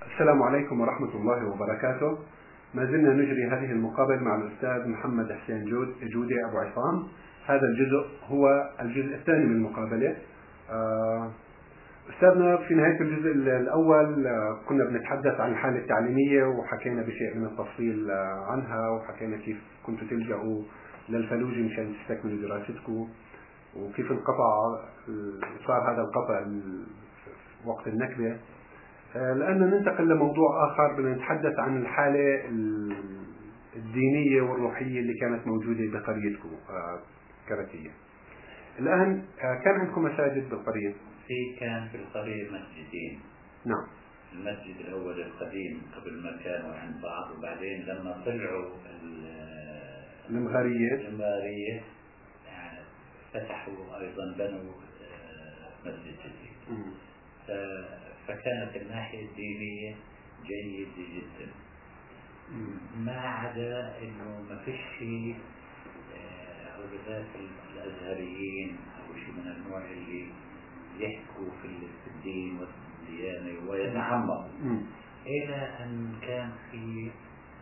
السلام عليكم ورحمة الله وبركاته. ما زلنا نجري هذه المقابلة مع الأستاذ محمد حسين جودي أبو عصام. هذا الجزء هو الجزء الثاني من المقابلة. أستاذنا في نهاية الجزء الأول كنا بنتحدث عن الحالة التعليمية وحكينا بشيء من التفصيل عنها، وحكينا كيف كنتوا تلجأوا للفلوجي مشان تستكملوا دراستكم، وكيف صار هذا القطع وقت النكبة. الآن ننتقل لموضوع آخر، بدنا نتحدث عن الحالة الدينية والروحية اللي كانت موجودة بقريتكم كرتية. الآن كان عندكم مساجد بالقرية؟ كان في القرية مسجدين. نعم. المسجد الأول القديم قبل ما كانوا عند بعض، وبعدين لما طلعوا المغارية يعني فتحوا أيضا بنوا مسجد جديد. فكانت الناحية الدينية جيدة جدا، ما عدا انه ما فيش شيء بالذات الازهريين او شيء من النوع اللي يحكوا في الدين والديانة ويتعمقوا، الى ان كان في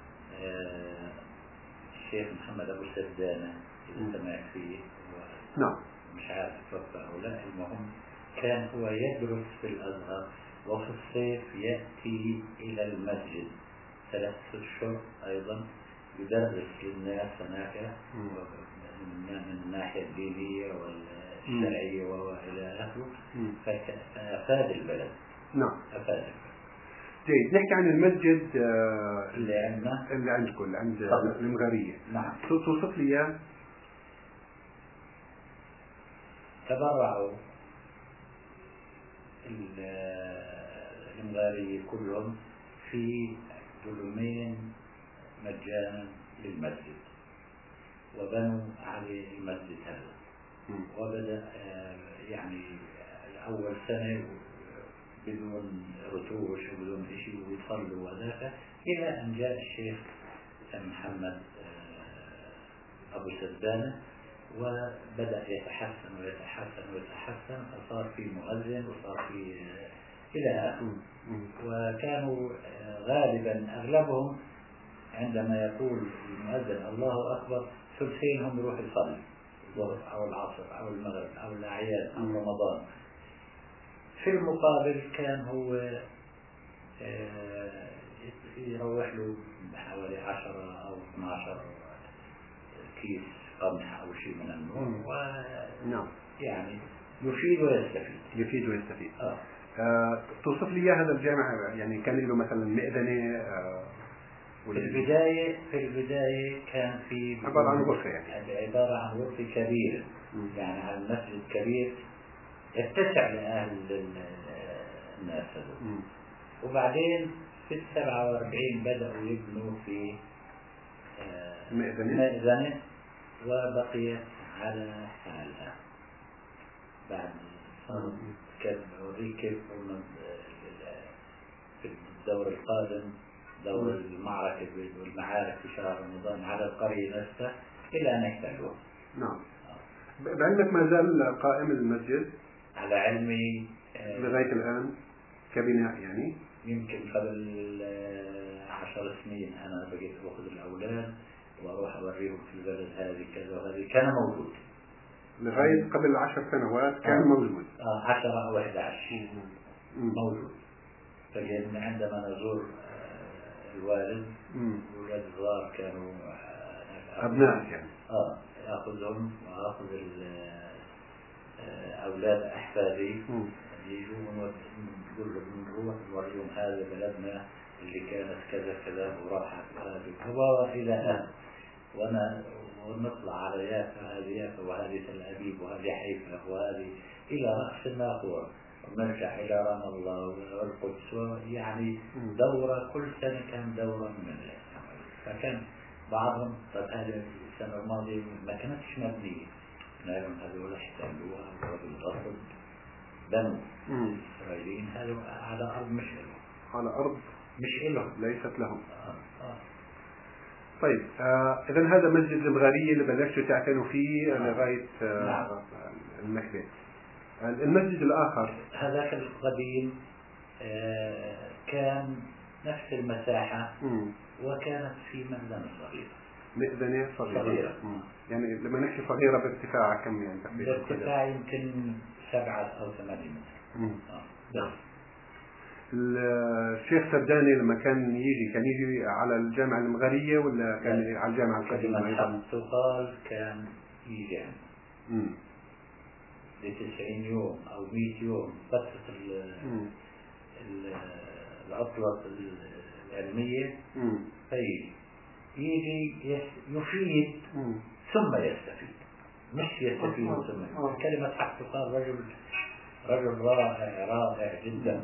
الشيخ محمد ابو سدانة اذا سمعت فيه. نعم. مش عارف توفى او لا، المهم كان هو يدرس في الازهر، وفي الصيف يأتي إلى المسجد 3 أشهر أيضا يدرس للناس هناك من الناحية الدينية والشرعية وإلى آخره، فأفاد البلد. نعم. أفاد البلد. جيد. نحكي عن المسجد اللي عندنا، اللي عندكم، عند المغارية. نعم. توصف لي إياه. تبرعوا المغارية كلهم في دلمين مجانا للمسجد، وبنوا عليه المسجد هذا. وبدأ يعني أول سنة بدون رتوش وبدون شيء، ويصلوا وذاك، إلى أن جاء الشيخ محمد أبو سدانة، وبدأ يتحسن ويتحسن ويتحسن، فصار في مؤذن وصار في إلى آخره. وكانوا غالبا أغلبهم عندما يقول المؤذن الله أكبر ثلثينهم يروح يصلي الظهر أو العصر أو المغرب أو الأعياد أو رمضان. في المقابل كان هو يروح له بحوالي 10 أو 12 كيس قمح أو شيء من النوع، نعم. يعني يفيد ويستفيد. يفيد ويستفيد. توصف لي هذا الجامع، يعني كان له مثلا مئذنة؟ في البداية كان في عبارة عن غرفة، يعني عبارة عن غرفة كبيرة، يعني على المسجد كبير يتسع لأهل الناس هذول. وبعدين في 47 بدأوا يبنوا في مئذنة، وبقيت على حالها. بعد كيف في الدور القادم، دور المعركة والمعارك في شهر رمضان على القرية نفسها إلى أن احتلوها. نعم. بعلمك ما زال قائم المسجد؟ على علمي لغاية الآن كبناء، يعني يمكن قبل 10 سنين أنا بقيت أخذ الأولاد وأروح أوريهم في البلد هذه كذا وهذه، كان موجود لغاية قبل 10 سنوات كان موجود. 10 أو 11 موجود. فجأة عندما نزور الوالد والولاد الصغار كانوا أبناء، يعني أخذهم وأخذ أولاد أحفادي يجون نقول لهم نروح نوريهم هذا بلدنا اللي كانت كذا كذا وراحت هذه هو إلى آخره. ونطلع على يافا، هذه يافا وهذه تل أبيب وهذه حيفا وهذه إلى رأس الناقورة، ونرجع إلى رام الله والقدس. يعني دورة كل سنة كان دورة من العمل. فكان بعضهم هذه السنة الماضية ما كانتش مبنية، لكن هذول احتلوها وبالغصب بنوا. الإسرائيليين هذول على أرض مش لهم، على أرض مش لهم، ليست لهم. طيب، إذا هذا مسجد المغارية اللي بلشتوا تعتنوا فيه لغاية النكبة. المسجد الآخر هذاك القديم كان نفس المساحة وكانت في مأذنة صغيرة. مأذنة صغيرة. يعني لما نحكي صغيرة بارتفاع كم يعني تقريبا؟ بارتفاع يمكن 7 أو 8 متر. بس. الشيخ سداني لما كان يجي على الجامعة المغرية ولا كان على الجامعة القديمة أيضا؟ تقال كان يجي ل90 يوم أو 100 يوم فترة العطلة العلمية، يجي يفيد ثم يستفيد، مش يستفيد ثم كلمة حق تقال رجل رائع جدا.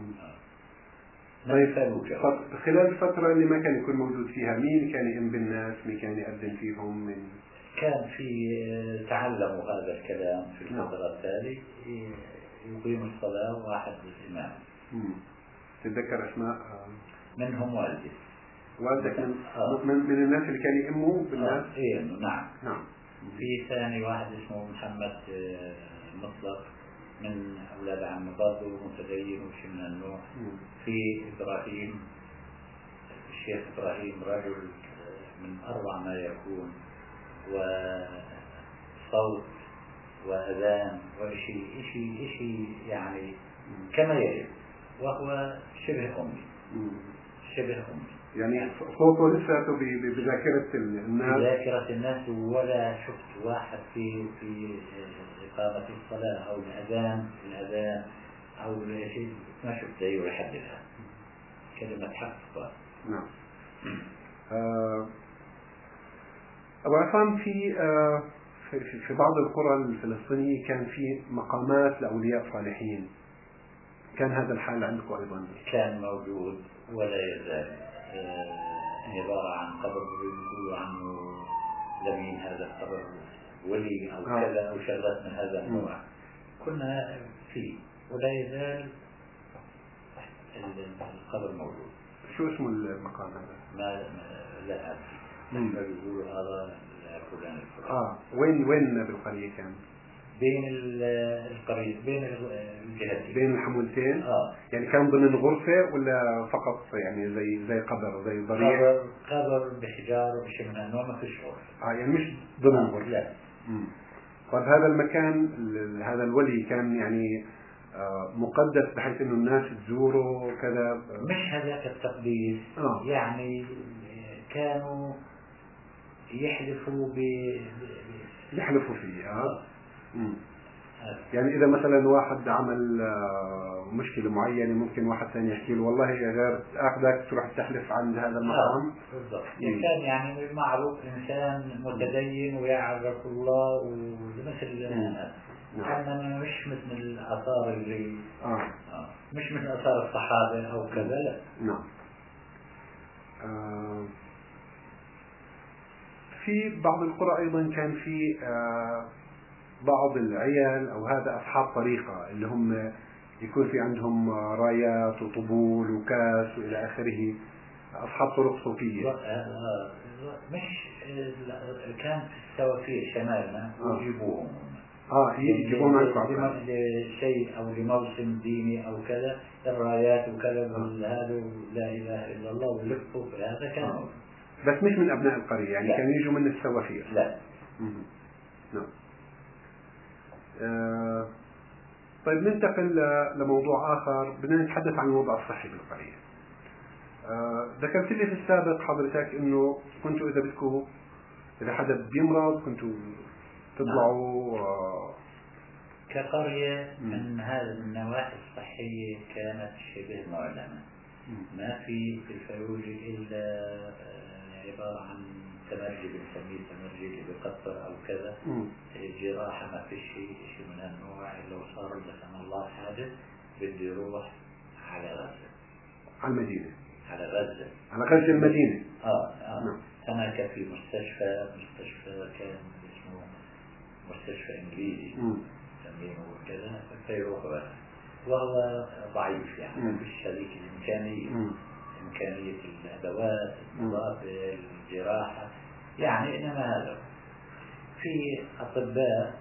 طيب خلال الفترة اللي ما كان يكون موجود فيها مين كان يئم بالناس؟ مين كان يقدم فيهم؟ كان في تعلموا هذا الكلام في الفترة التالية، يقيم الصلاة واحد الإمام. تتذكر أسماء؟ منهم والدي. والدك من الناس اللي كان يئموا بالناس؟ نعم. في ثاني واحد اسمه محمد مطلق من أولاد عم برضه متدين وشي من النوع. في إبراهيم، الشيخ إبراهيم رجل من أروع ما يكون، وصوت وأذان وإشي يعني كما يجب، وهو شبه أمي. يعني صوته لساته بذاكرة الناس. ولا شفت واحد في إقامة الصلاة أو الأذان أو شيء ما شفت أيه لحد الآن. كلمة حق. نعم. أبو عصام في بعض القرى الفلسطينية كان في مقامات لأولياء صالحين، كان هذا الحال عندكم أيضا؟ كان موجود ولا يزال. عبارة عن قبر يقولوا عنه لمين هذا القبر، ولي أو كذا أو شغلات من هذا النوع، كنا فيه ولا يزال القبر موجود. شو اسمه المقام هذا؟ لا أعرف. يقولوا هذا فلان وين بالقرية كان؟ بين القرية، بين الجهتين، بين الحمولتين. يعني كان ضمن غرفة ولا فقط يعني زي قبر زي ضريح؟ قبر بحجار وبشيء من النوع، ما فيش غرفة. يعني مش ضمن غرفة. لا. طيب هذا المكان هذا الولي كان يعني مقدس بحيث انه الناس تزوره وكذا؟ مش هذاك التقديس. يعني كانوا يحلفوا فيه. يعني إذا مثلا واحد عمل مشكلة معينة ممكن واحد ثاني يحكي له والله يا غير أخذك تروح تحلف عند هذا المقام. بالضبط. كان يعني معروف إنسان متدين ويعرف الله ومثل أننا مش مثل الآثار اللي مش مثل آثار الصحابة أو كذا. لا. نعم. في بعض القرى أيضا كان في بعض العيال أو هذا أصحاب طريقة اللي هم يكون في عندهم رايات وطبول وكاس وإلى آخره، أصحاب طرق صوفية. مش كان في السوافير شمالنا ويجيبوهم. يجيبون عنكم لشيء أو لموسم ديني أو كذا، الرايات وكذا هذا لا إله إلا الله ولفوا هذا كان. بس مش من أبناء القرية يعني. لا. كانوا يجوا من السوافير. لا. نعم. طيب ننتقل لموضوع آخر، بدنا نتحدث عن الوضع الصحي بالقرية. ذكرت لي في السابق حضرتك إنه كنتوا إذا بدكم إذا حدا بيمرض كنتوا تطلعوا كقرية من هذه النواحي الصحية كانت شبه معلمة. ما في الفيوج إلا عبارة عن تمرجي، بنسميه تمرجي اللي بقطر أو كذا. الجراحة ما في شيء من النوع. لو صار لسنا الله حادث بده يروح على غزة، على المدينة، على غزة المدينة. هناك في مستشفى كان اسمه مستشفى إنجليزي تمرينه وكذا، فيروح غزة وهو ضعيف يعني ما فيش هذيك إمكانية الأدوات، النظافة، الجراحة يعني. إنما هذا في أطباء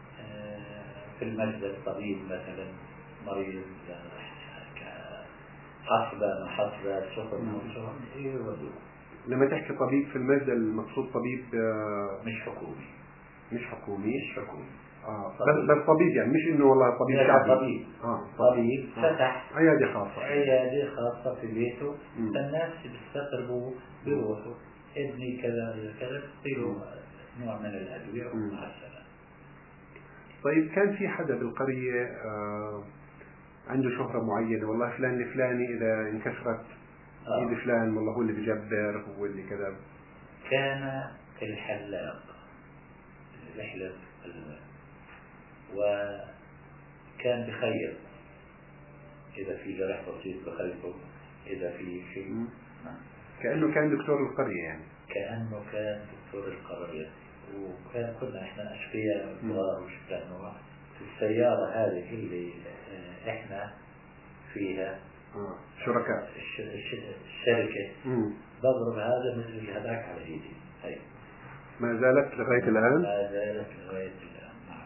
في المجد الطبيب مثلا مريض حصبة محصبة سخن يودوه. لما تحكي طبيب في المسجد المقصود طبيب مش حكومي. مش حكومي. طبيب. بس طبيب يعني مش انه والله طبيب شعبي. طبيب. طبيب فتح عيادة خاصة في بيته. فالناس بيستقربوا بيروحوا ابني كذا كذا بيصيروا نوع من الأدوية ومع السلامة. طيب كان في حدا بالقرية عنده شهرة معينة، والله فلان الفلاني إذا انكسرت إيد فلان والله هو اللي بجبر، هو اللي كذا؟ كان الحلاق يحلق الألوان، وكان بخير إذا في جرح بسيط بخيطه، إذا في شيء كأنه كان دكتور القرية يعني. كأنه كان دكتور القرية. وكان كنا إحنا أشقياء صغار وشكلنا في السيارة هذه اللي إحنا فيها شركاء الشركة بضرب هذا مثل هذاك على إيدي. هي ما زالت لغاية الآن. ما زالت لغاية الآن. نعم.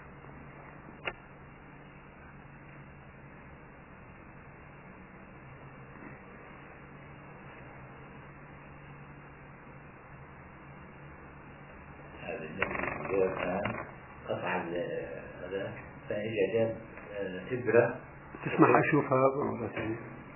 هذا النبي كان قطع هذا فإجا جاب إبرة. تسمح أشوفها مرة ثانية؟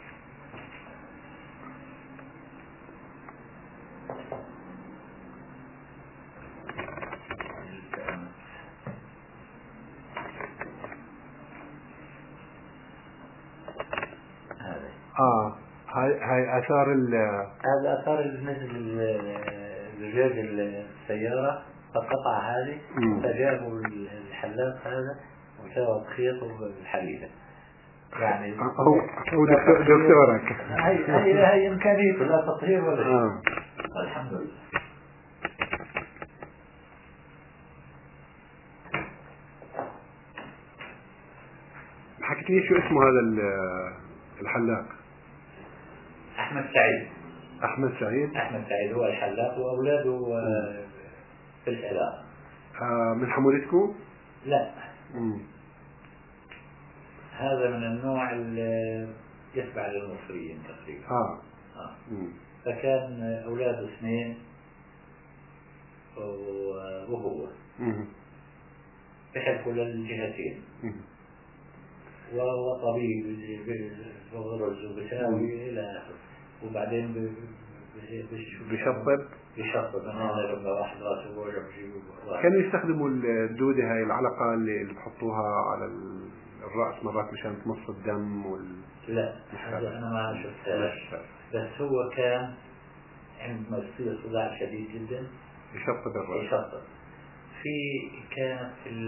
هاي آثار هذا آثار مثل زجاج السيارة فقطع هذه. فجابوا الحلاق هذا وسوى خيط بالحليلة يعني. هو دكتورك. هي إمكانيته لا تطهير ولا شيء. الحمد لله. حكيت لي شو اسمه هذا الحلاق؟ أحمد سعيد. أحمد سعيد هو الحلاق وأولاده في العراق. من حمولتكم؟ لا. هذا من النوع اللي يتبع للمصريين تقريبا. فكان أولاده 2 وهو بحبوا للجهتين. وهو طبيب بغرز وبساوي إلى آخره. وبعدين بيشطب من هذا لما واحد راسه وجع كانوا يستخدموا الدودة هاي العلقة اللي بحطوها على الرأس مرات مشان تمص الدم لا هذا أنا ما شفتها. بس هو كان عندما يصير صداع شديد جدا يشطب الرأس. في كانت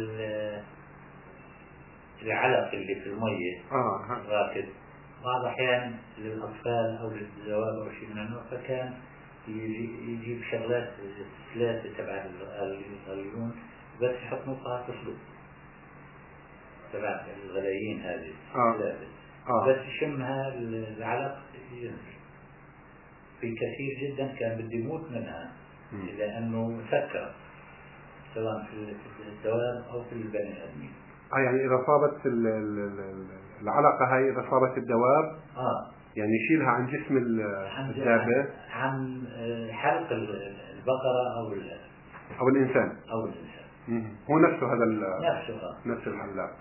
العلق اللي في المية راكد بعض الأحيان للأطفال أو للزواج أو شيء من النوع. فكان يجيب شغلات ثلاثة تبع الغليون بس يحط نقطة تصلب تبع الغلايين هذه ثلاثة. بس يشمها العلق ينزل. في كثير جدا كان بده يموت منها لأنه سكر سواء في الدواب أو في البني آدمين. يعني إذا صابت العلقة هاي إذا صابت الدواب يعني يشيلها عن جسم الدابة، عن حلق البقرة أو الإنسان. هو نفسه هذا نفس الحلاق.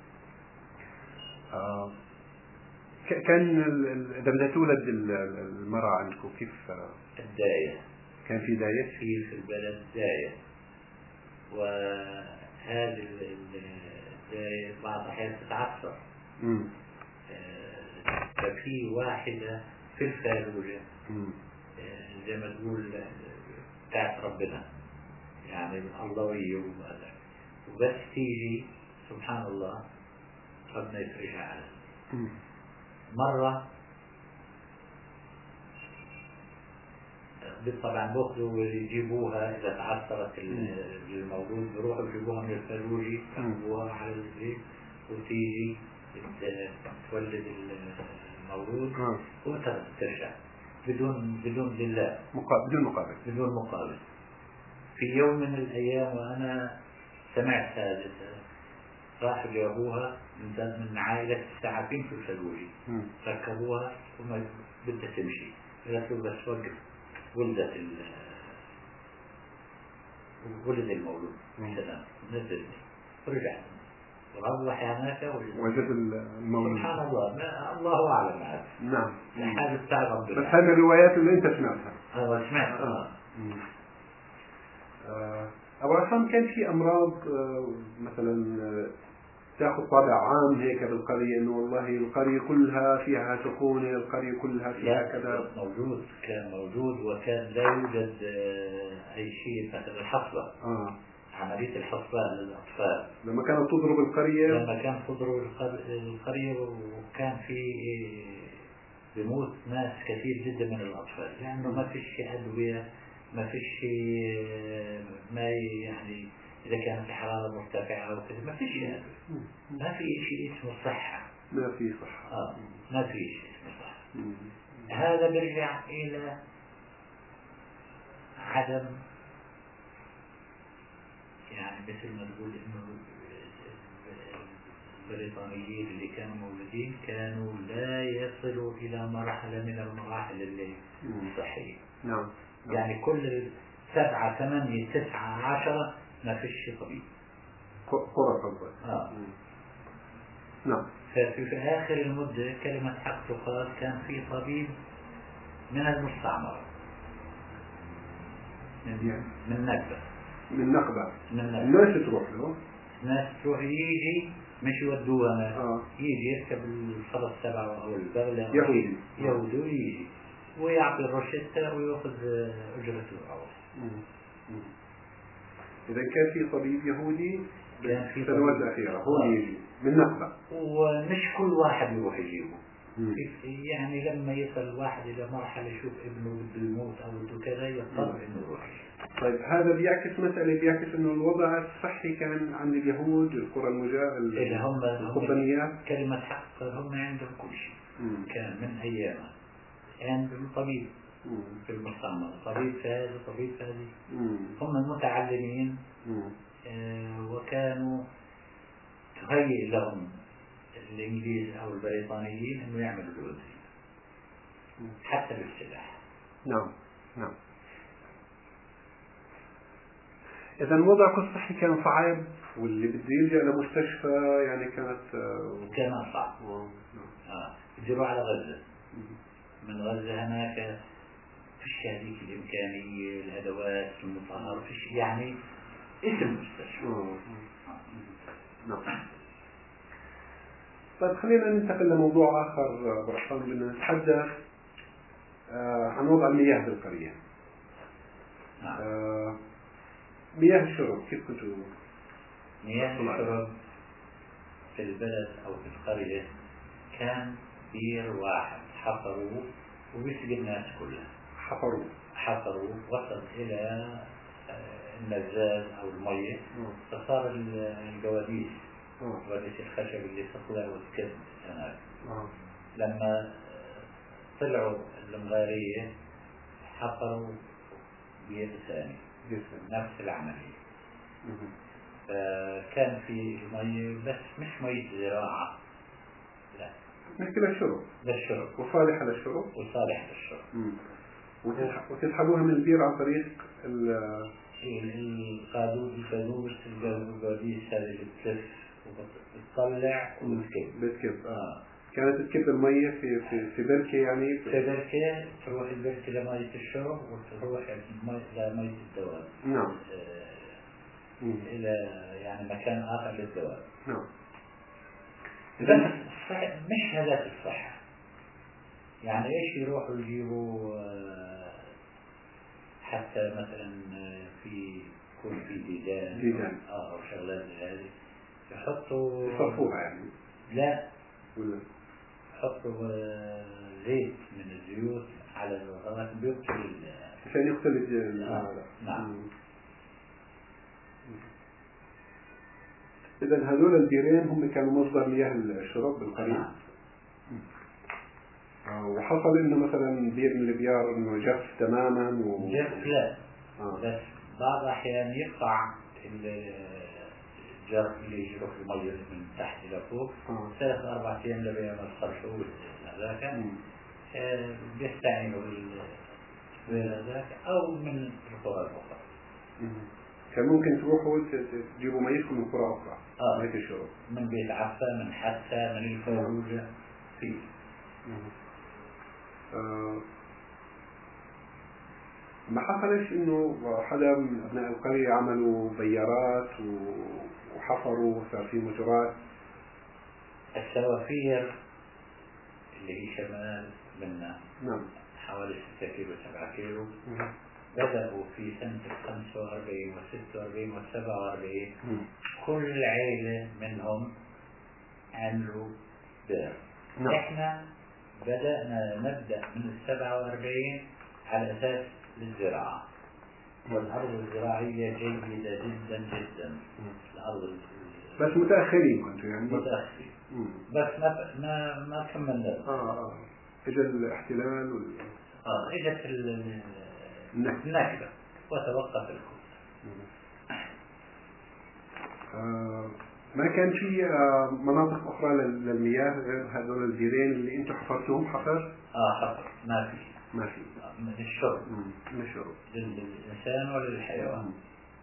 كان إذا بدها تولد المرأة عندكم كيف؟ الداية. كان في داية في البلد داية. وهذه الداية بعض الأحيان تتعصر. ففي واحدة في الفالوجة زي ما تقول بتاعت ربنا يعني اللوية وبس تيجي سبحان الله ربنا يفرجها على مرة. طبعا بأخذوا ويجيبوها إذا تعثرت المولود بيروحوا يجيبوها من الفالوجي يحطوها على الزيت وتيجي تولد المولود وترجع بدون لله بدون مقابل. في يوم من الأيام وأنا سمعت هذا راحوا جابوها من عائلة الثعابين في الفلوجي، ركبوها وما بدها تمشي، قالت له بس وقف، ولد المولود سلام نزلني ورجعت وروح هناك وجد المولود. سبحان الله، الله أعلم هذا. نعم. هذا بتاع بس هذه الروايات اللي أنت سمعتها. سمعت. أبو عصام كان في أمراض مثلا تأخذ طابع عام هيك بالقرية، إنه والله القرية كلها فيها سخونة، القرية كلها فيها كذا؟ موجود، كان موجود، وكان لا يوجد أي شيء مثل الحصبة. عملية الحصبة للأطفال لما كانت تضرب القرية، لما كانت تضرب القرية، وكان في بموت ناس كثير جدا من الأطفال، لأنه ما فيش أدوية، ما فيش ما يعني إذا كانت الحرارة مرتفعة أو كذا ما فيش أدوية، ما في شيء اسمه صحة، ما في صحة. ما في شيء اسمه صحة. هذا بيرجع إلى عدم، يعني مثل ما تقول إنه البريطانيين اللي كانوا موجودين كانوا لا يصلوا إلى مرحلة من المراحل الصحية. نعم. يعني كل 7 8 9 10 ما فيش طبيب. قرى قصدك. نعم. في آخر المدة كلمة حق تقال كان في طبيب من المستعمرة، من نقبة. من نقبة. الناس تروح له. الناس تروح يجي مش يودوها يجي يركب الفرس تبعه أو البغلة يهودي ويجي ويعطي الروشتة ويأخذ أجرته الأول. إذا كان في طبيب يهودي كان في السنوات الأخيرة هو يجي من نقبة، ومش كل واحد يروح يجيبه. يعني لما يصل الواحد إلى مرحلة يشوف ابنه بده يموت أو بده كذا يضطر إنه يروح. طيب هذا بيعكس مسألة، بيعكس إنه الوضع الصحي كان عند اليهود القرى اللي هم القبانيات كلمة حق هم عندهم كل شيء. كان من أيامه عندهم طبيب في المستعمرة، طبيب في هذا طبيب في هذه، هم المتعلمين وكانوا تهيئ لهم الإنجليز أو البريطانيين إنه يعملوا الوزن حتى بالسلاح. نعم. إذا وضعك الصحي كان صعب، واللي بده يلجأ لمستشفى يعني كان صعب. يروح على غزة، من غزة هناك فيش هذيك الإمكانية، الأدوات المطهرة، فيش يعني اسم مستشفى. نعم. طيب خلينا ننتقل لموضوع آخر أبو عصام، بدنا نتحدث عن وضع المياه بالقرية. مياه الشرب كيف كنتوا؟ مياه الشرب في البلد أو في القرية كان بير واحد حفروه وبيسقي الناس كلها. حفروه وصل إلى النزاز أو المية، فصار الجواديس جواديس الخشب اللي تطلع وتكب هناك. لما طلعوا المغارية حفروا بير ثاني نفس العملية. فكان في مية بس مش مية زراعة، لا نحكي للشرب وصالحة للشرب. وتسحبوها من البير عن طريق القادوس الجواديس هذه اللي بتلف وبتطلع وبتكب. كانت تكب المية في بركة، يعني في بركة، تروح البركة لمية الشرب وتروح لمية الدواب. نعم. إلى يعني مكان آخر للدواب. نعم. بس مش هدف الصحة، يعني إيش يروحوا يجيبوا حتى مثلا يكون في ديدان أو شغلات هذه يصفوها يعني. لا يحطوا زيت من الزيوت على الغرات بيقتل عشان يقتل نعم. إذا هذول البيرين هم كانوا مصدر مياه الشرب بالقرية. وحصل إنه مثلا بير من البيار إنه جف تماما جف لا بس بعض الأحيان يقطع جرب اللي يجرف المية من تحت إلى فوق 3-4 أيام لبين ما الصرشو هذاك بيستعينوا بالهذاك أو من القرى الأخرى. كان ممكن تروحوا تجيبوا ميتكم من قرى أخرى ميت الشرب من بيت عفا، من حتى، من الفروجة فيه. ما حصلش إنه حدا من أبناء القرية عملوا بيارات وحفروا وصار في مجرات؟ السوافير اللي هي شمال منا نعم حوالي 6 كيلو 7 كيلو بدأوا في سنة 45 و46 و47 كل عائلة منهم عملوا بئر. نعم. احنا نبدأ من 47 على أساس الزراعة، والأرض الزراعية جيدة جدا جدا. الأرض بس متأخرين كنتوا يعني؟ متأخرين بس ما كملنا. اجى الاحتلال اجت النكبة وتوقف الكل. ما كان في مناطق أخرى للمياه غير هذول البيرين اللي أنتم حفرتوهم حفر؟ حفر ما في من الشرب، من الشرب للإنسان وللحيوان.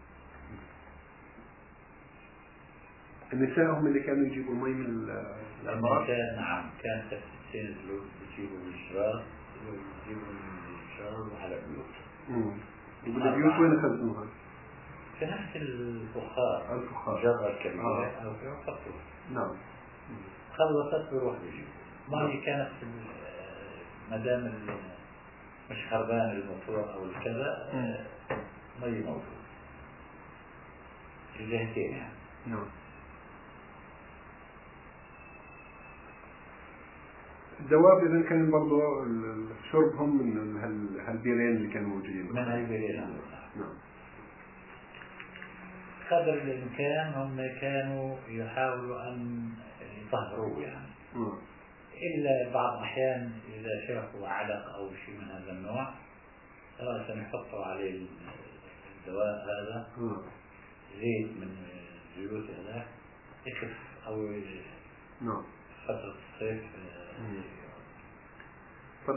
النساء هم اللي كانوا يجيبوا المي من الأنهار؟ النساء نعم، كانت تنزلوا يجيبوا الجرار ويجيبوا الجرار على بيوت. البيوت وين أخذتوها؟ في نفس الفخار الجرة الكبيرة أو في وسطه. نعم. خلصت بروح بيجيبوا. ماي كانت مدام مش خربان الموتور أو الكذا مي موجود الجهتين يعني. نعم. الدواب إذا كان برضو شربهم من هالبيرين اللي كانوا موجودين. من هالبيرين. نعم. قدر الإمكان هم كانوا يحاولوا أن يطهروه يعني. إلا بعض الأحيان إذا شافوا علق أو شيء من هذا النوع رأسا يحطوا عليه الدواء هذا زيت من زيوت هذا يخف أو فترة الصيف. طب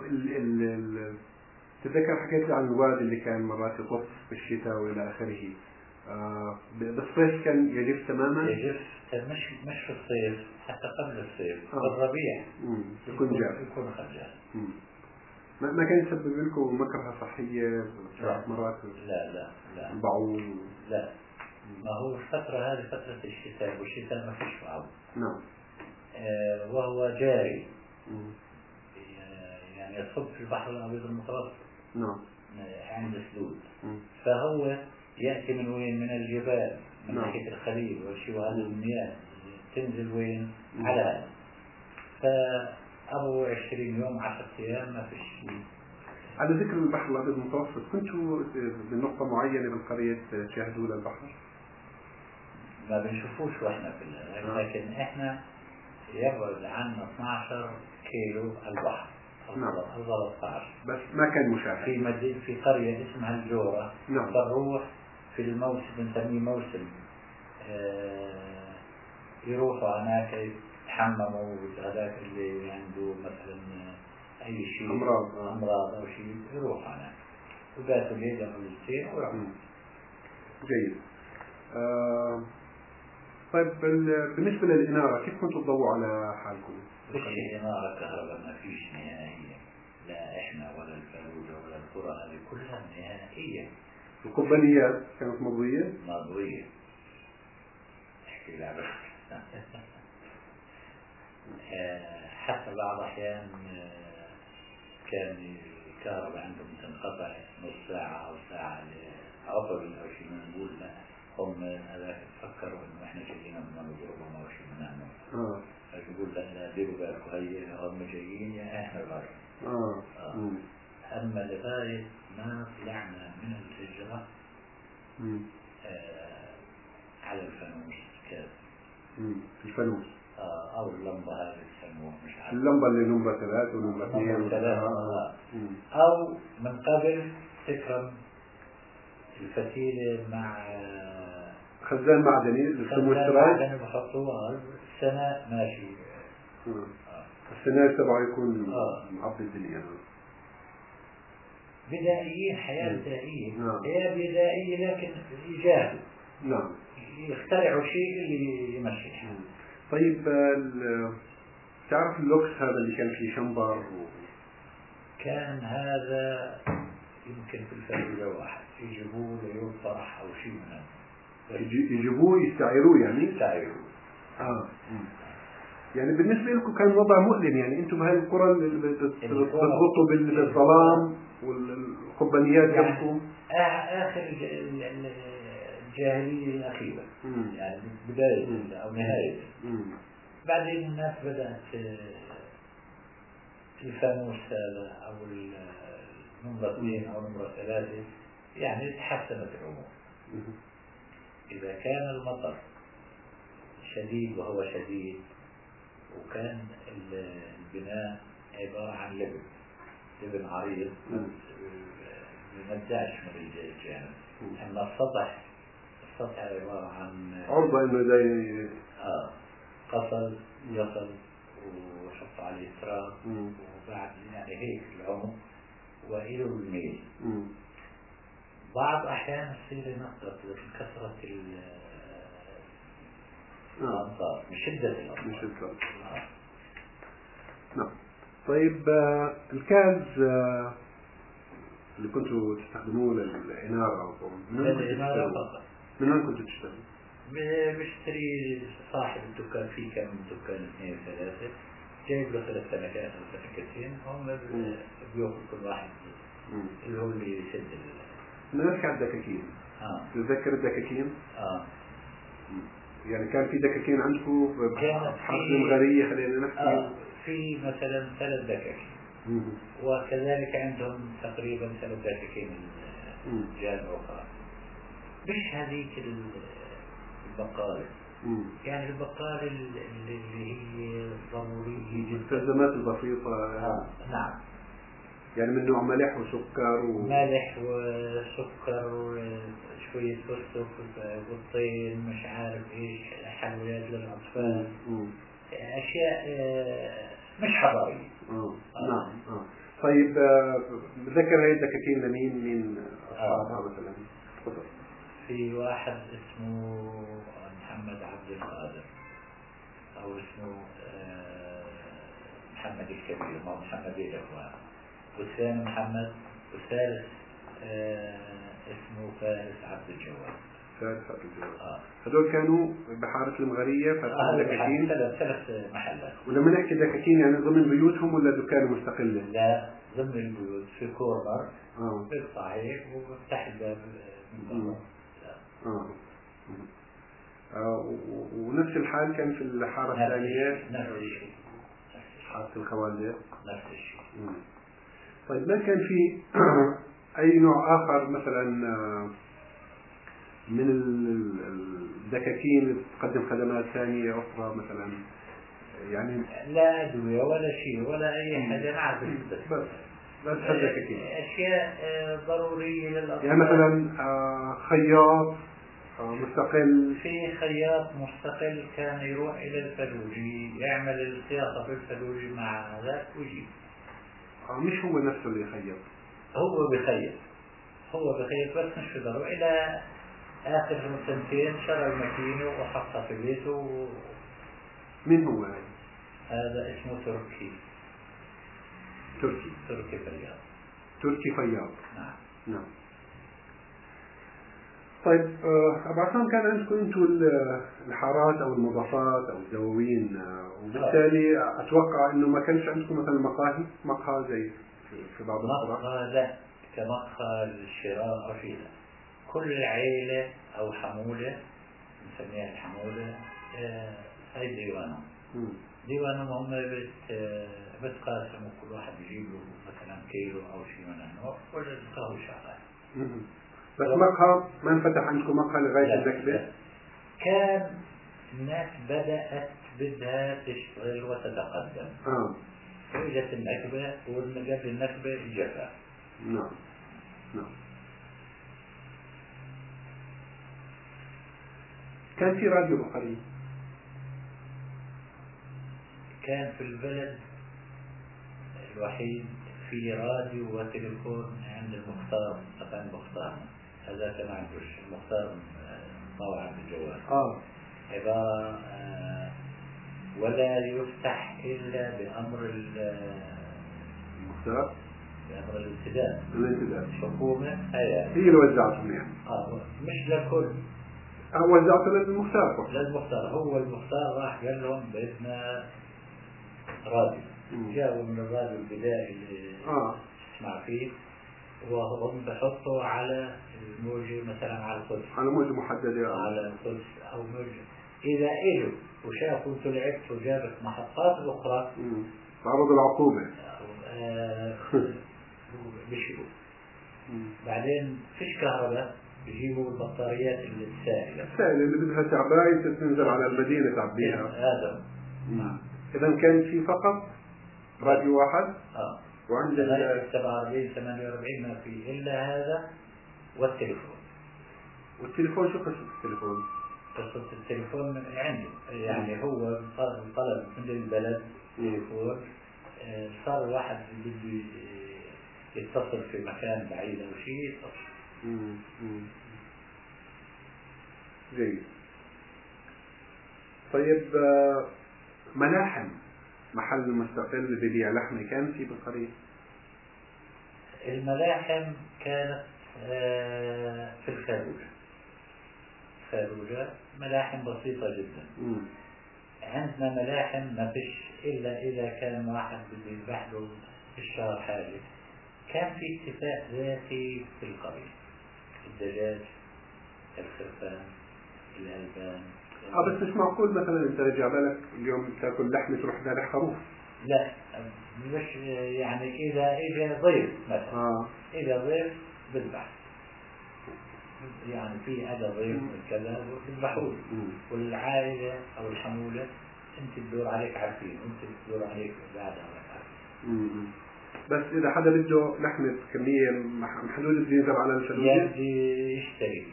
تذكر حكيت عن الوادي اللي كان مرات يطف في الشتاء وإلى آخره. بالصيف كان يجف تماما؟ يجف مش في الصيف، حتى قبل الصيف بالربيع يكون جاف، يكون خجال. ما كان يسبب لكم مكرهة صحية مرات؟ لا البعوض؟ لا ما هو الفترة هذه فترة الشتاء، والشتاء ما فيش بعوض. نعم. وهو جاري يعني يصب في البحر الأبيض المتوسط. نعم. عند سدود. فهو يأتي من وين؟ من الجبال من ناحية الخليل والشيء، وهذه المياه تنزل وين؟ على هذا. فأبو 20 يوم 10 أيام ما فيش. على ذكر البحر الأبيض المتوسط، كنتوا بنقطة معينة بالقرية تشاهدوا للبحر؟ ما بنشوفوش واحنا في لكن احنا يبعد عنا 12 كيلو البحر. نعم. 13 بس ما كان مشاهد. في مدينة في قرية اسمها الجورة. نعم. بنروح في الموسم بنسميه موسم يروحوا هناك يتحمموا، هذاك اللي عنده مثلا أي شيء أمراض أو شيء يروح هناك وباتوا ليلة أو ليلتين ويروحوا. جيد. طيب بالنسبة للإنارة كيف كنتوا تضووا على حالكم؟ فيش إنارة كهرباء، ما فيش نهائيا، لا إحنا ولا الفلوجة ولا القرى هذه كلها نهائيا. القبانيات كانت مضوية؟ مضوية. احكي لعبة. حتى بعض الأحيان كان الكهرباء عندهم تنقطع نص ساعة أو ساعة عطل أو شيء نقول لا هم هذا فكروا إنه إحنا جايين من نضربهم أو شيء من هذا. يقول لا ديروا بالكم هي هم جايين يا إحنا غاية. أما لغاية ما طلعنا من الهجرة على الفانوس كذا. الفانوس. أو اللمبة هذه يسموها مش عارف. اللمبة اللي نمرة 3 ونمرة 2. أو من قبل تكرم الفتيلة مع خزان معدني للسمو السراج. معدني بحطوه السنة ماشي. السنة تبعه يكون معبي الدنيا. بدائيين، حياة بدائية. هي بدائية لكن إيجاد. نعم. يخترعوا شيء اللي يمشي. طيب تعرف اللوكس هذا اللي كان فيه شمبر كان هذا يمكن في الفريق واحد يجيبوه ليوم فرح أو شيء من هذا. يجيبوه يستعيروه يعني؟ يستعيروه. يعني بالنسبة لكم كان وضع مؤلم، يعني أنتم بهاي القرى اللي بتغطوا بالظلام والقبانيات جنبكم. آخر الجاهلية الأخيرة، يعني بداية أو نهاية. بعدين الناس بدأت الفانوس هذا أو النمرة 2 أو نمرة 3 يعني تحسنت الأمور. إذا كان المطر شديد وهو شديد وكان البناء عبارة عن لبن عريض ممداش من الجانب، أما السطح عبارة عن عرضة إنه زي قصل يصل وحط عليه تراب وبعد يعني هيك العمق وإله الميل. بعض أحيان تصير نقطة كثرة الأمطار من شدة الأمطار. نعم. طيب الكاز اللي كنتوا تستخدموه للإنارة من وين كنتوا تشتغلوا؟ بشتري صاحب الدكان، فيه كم دكان 2 3 جايب له 3 سنكات أو سنكتين، هم بيأخذ كل واحد اللي هو اللي يسد. نحكي عن الدكاكين. تتذكر الدكاكين؟ يعني كان في دكاكين عندكم بحرف المغرية، خلينا نحكي. في مثلا 3 دكاكين وكذلك عندهم تقريبا 3 دكاكين الجهة الأخرى. مش هذيك البقالة، يعني البقالة اللي هي ضرورية جدا، المستلزمات البسيطة. نعم. يعني من نوع ملح وسكر ملح وسكر وشوية فستق وبطين مش عارف ايش، حلويات للأطفال، أشياء مش حضارية. نعم. طيب بذكر هاي الدكاكين لمين أصحابها مثلا؟ في واحد اسمه محمد عبد القادر أو اسمه محمد الكبير، ما محمد الأخوان، والثاني محمد، والثالث اسمه فارس عبد الجواد. هذول كانوا بحارة المغرية فاتحين دكاكين. 3 محلات. ولما نحكي دكاكين يعني ضمن بيوتهم ولا دكان مستقلة؟ لا ضمن البيوت، في كورنر بيقطع هيك وبفتح الباب من برا. ونفس الحال كان في الحارة الثانية، نفس الشيء. حارة الخوالد نفس الشيء. طيب ما كان في أي نوع آخر مثلا من الدكاكين اللي تقدم خدمات ثانية أخرى مثلا؟ يعني لا أدوية ولا شيء ولا أي حاجة، نعرف بس الدكاكين أشياء ضرورية للأطفال. يعني مثلا خياط مستقل. في خياط مستقل كان يروح إلى الفلوجي يعمل الخياطة في الفلوجي مع ذاك ويجيب. مش هو نفسه اللي يخيط؟ هو بخيط بس مش في ضرورة. إلى آخر 2 شرى الماكينة وحطها في بيته. مين هو هذا اسمه تركي فياض. تركي فياض. نعم. طيب أبو عصام، كان عندكم أنتم الحارات أو المضافات أو الدواوين، وبالتالي أتوقع إنه ما كانش عندكم مثلا مقهى زي في بعض القرى. مقهى لا، كمقهى للشراء أو شيء. كل عيلة أو حمولة نسميها الحمولة هاي ديوانهم هم بتقاسموا، كل واحد يجيب له مثلا كيلو أو شيء من النوع والقهوة شغال. بس مقهى ما انفتح عندكم مقهى لغاية النكبة؟ كان الناس بدأت بدها تشتغل وتتقدم. فإجت النكبة، وقبل النكبة الجفاف. نعم. كان في راديو بالقرية؟ كان في البلد الوحيد في راديو وتليفون عند المختار مكان المختار، هذا كان عندوش المختار طبعا بالجوال عبارة ولا يفتح إلا بأمر المختار، بأمر الانتداب. الحكومة هي اللي وزعتهم يعني. مش للكل. وزعته للمختار. للمختار، هو المختار راح قال لهم بدنا راديو. جاءوا من الراديو البدائي اللي تسمع فيه، وهم بحطوا على الموجة مثلا على القدس، على موجة محددة على القدس أو موجة. إذا إجوا وشافوا طلعت وجابت محطات أخرى تعرضوا العقوبة. بيشيلوا. بعدين فيش كهرباء، بيجيبوا البطاريات السائلة اللي بدها تعباية تنزل على المدينة تعبيها. هذا. إذا كان في فقط راديو واحد. وعند 47 ما في إلا هذا والتليفون. والتليفون شو قصة التليفون؟ قصة التليفون عنده يعني هو طلب من البلد تليفون، صار واحد بده يتصل في مكان بعيد أو شيء يتصل. جيد. طيب ملاحم محل مستقل ببيع لحمة كان في بالقرية؟ الملاحم كانت في الخارجة ملاحم بسيطة جدا. عندنا ملاحم ما فيش إلا إذا كان واحد بده يذبح له في الشهر حاجة. كان في اتفاق ذاتي في القرية، الدجاج، الخرفان، الألبان. بس مش معقول مثلا انت رجع بالك اليوم تاكل لحمة تروح ذابح خروف. لا مش يعني إذا إجا ضيف مثلا إذا ضيف بذبح، يعني في هذا ضيف كذا بذبحوه، والعائلة أو الحمولة أنت تدور عليك عارفين، أنت تدور عليك بعد عارفين. بس إذا حدا بده لحمة كمية محدودة بده ينزل على الفلوجي، يبدي يشتري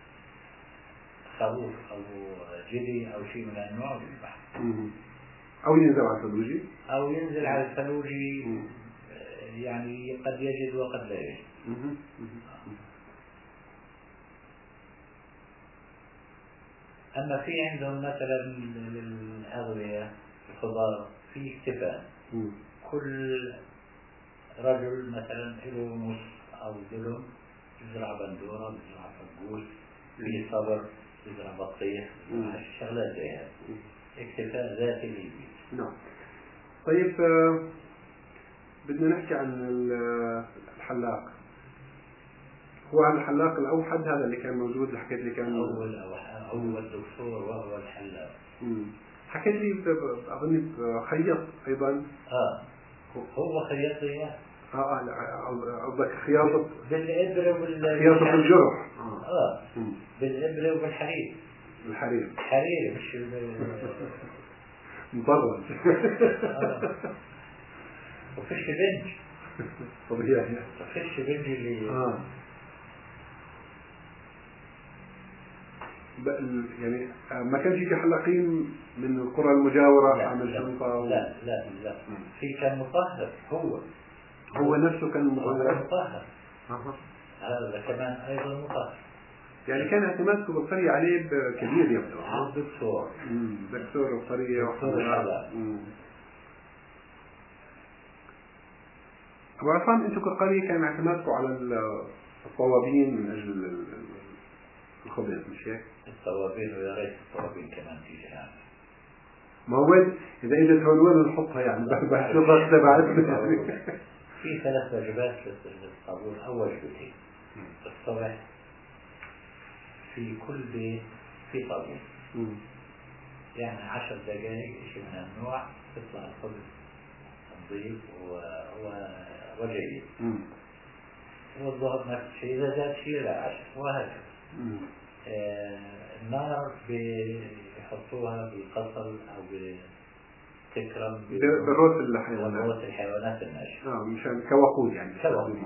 خروف أو جدي أو شيء من النوع ويذبح. أو ينزل على الفلوجي، أو ينزل على الفلوجي، يعني قد يجد وقد لا يجد. أما في عندهم مثلا الأغذية الخضار في اكتفاء، كل رجل مثلا له نص أو دلم يزرع بندورة، يزرع فقوس، في صبر، يزرع بطيخ، شغلات زي هذه، اكتفاء ذاتي للبيت. نعم. طيب بدنا نحكي عن الحلاق. هو هذا الحلاق الأوحد هذا اللي كان موجود اللي حكيت لي كان أول دكتور وهو الحلاق. حكيت لي أظني خيط أيضا. هو خيط لي. قصدك خياطة بالإبرة خياطة الجرح. بالإبرة وبالحرير. الحرير مش مطرز. وفيش بنج. طبيعي. وفيش بنج اللي يعني ما كانش في حلاقين من القرى المجاورة عمل شنطة لا في كان مطهر. هو نفسه كان مطهر. هذا كمان أيضا مطهر. يعني كان اعتمادكم بالقرية عليه كبير يبدو. دكتور القرية وحلاق. أبو عصام أنتم كقرية كان اعتمادكم على الطوابين من أجل الخبز مش هيك؟ الطوابين، ويا ريت الطوابين كمان تيجي هنا. ما هو إذا إجت هون وين نحطها يعني بحسبها تبعتنا. في 3 وجبات للطابور أو وجبتين. الصبح في كل بيت في طابور، يعني 10 دقائق شيء من النوع تطلع الخبز نظيف وجيد. والظهر نفس الشيء، إذا زاد شيء لا 10 وهكذا. النار بيحطوها بالقصل أو بتكرم بالروس الحيوانات الناشئة. مشان كوقود يعني. كوقود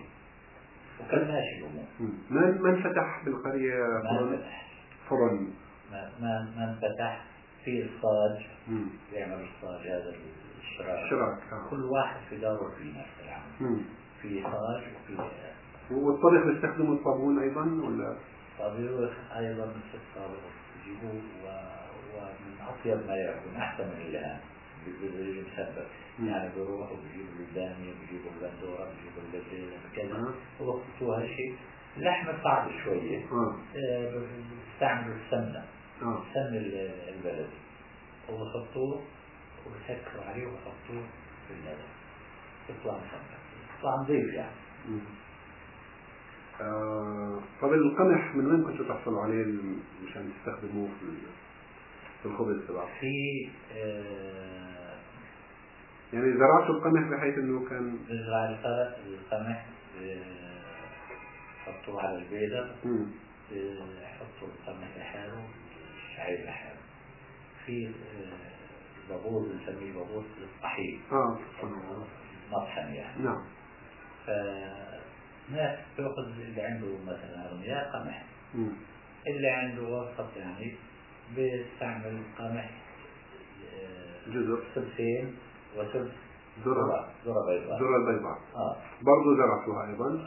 وكان ماشي الأمور. ما انفتح بالقرية فرن ما انفتح في الصاج يعمل الصاج هذا الشراك. كل واحد في داره في نفس العمل. في صاج وفي والطبخ بيستخدموا الصابون أيضا ولا؟ طبيخ أيضا مثل الطبخ يجيبوه ومن أطيب ما يكون أحسن من اللحم بالمسبب. يعني بيروحوا بيجيبوا البامية بيجيبوا البندورة بيجيبوا البزيلة كذا ويخلطوا هالشيء. اللحم صعب شوية. بيستعملوا السمنة. سمن البلدي ويحطوه ويسكروا عليه ويحطوه في اللبن يطلع مسكر يطلع نظيف يعني. طب القمح من وين كنتوا تحصلوا عليه مشان تستخدموه في الخبز تبعكم؟ في يعني زرعتوا القمح بحيث انه كان نزرع القمح حطوه على البيضة حطوا القمح لحاله الشعير لحاله. في بابور بنسميه بابور الطحين مطحن يعني. نعم. فناس تأخذ اللي عنده مثلا أغنياء قمح اللي عنده وسط يعني بيستعمل قمح جزر سلسين وسلس ذرة بيضاء. ذرة البيضاء برضو زرعتوها أيضا.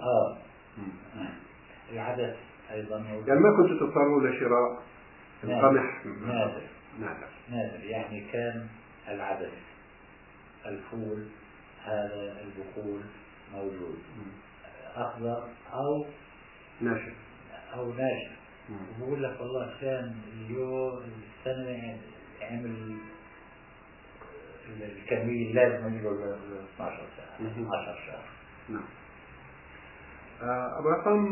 العدس أيضا يعني ما كنتوا تضطروا لشراء القمح؟ نادر يعني كان العدس الفول هذا البقول موجود أخضر أو ناشف وبقول لك والله كان اليوم السنة عمل الكمية لازم يجيبوا 12 ساعة 10 شهر. نعم. أبو عصام،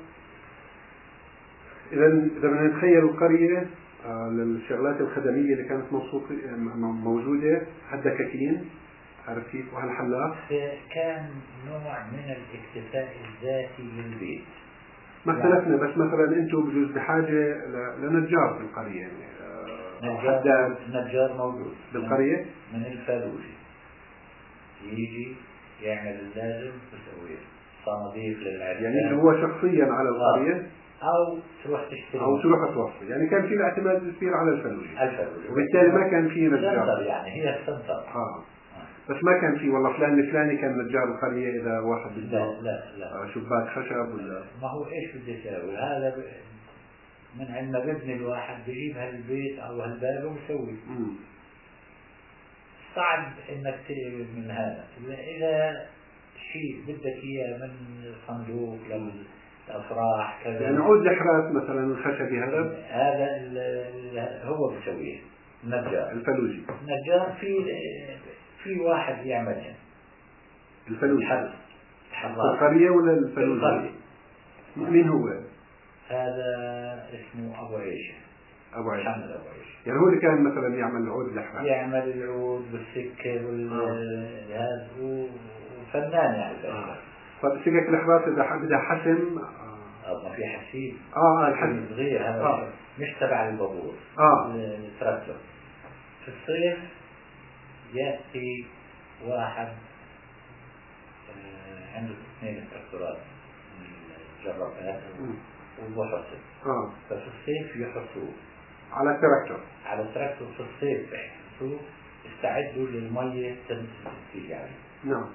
إذا بدنا نتخيل القرية للشغلات الخدمية اللي كانت موجودة هالدكاكين عارف كيف وهالحلاق كان نوع من الاكتفاء الذاتي للبيت. ما اختلفنا بس مثلا انتم بجوز بحاجة لنجار في القرية يعني نجار موجود بالقرية من الفالوجي يجي يعمل اللازم ويسويه صناديق للعرسان يعني هو شخصيا على القرية أو تروح تشتري أو تروح توصي. يعني كان في الاعتماد كثير على الفلوجي وبالتالي ما كان في نجار يعني هي السنتر بس ما كان في والله فلان الفلاني كان نجار القرية إذا واحد بده لا شباك خشب ولا ما هو إيش بدي أسوي هذا من عندما ببني الواحد بجيب هالبيت أو هالباب ويسوي. صعب إنك تقبل من هذا إذا شيء بدك إياه من صندوق للأفراح كذا يعني عود الحراس مثلا الخشبي هذا هو بيسويه النجار الفلوجي. النجار في واحد يعملها الفلوجي في القرية ولا الفلوجي؟ مين هو؟ هذا اسمه أبو عيشة محمد أبو عيشة. يعني هو اللي كان مثلا يعمل عود الحراس يعمل العود والسكة والهذا وفنان يعني طب سكك الحراس إذا بدها حسم ما في حسيب الحسيب صغير هذا مش تبع البابور التراكتور. في الصيف يأتي واحد عنده 2 تراكتورات جربات وبحصل ففي الصيف يحصوه على التراكتور في الصيف يحصوه استعدوا للمية تنتج عليه. نعم.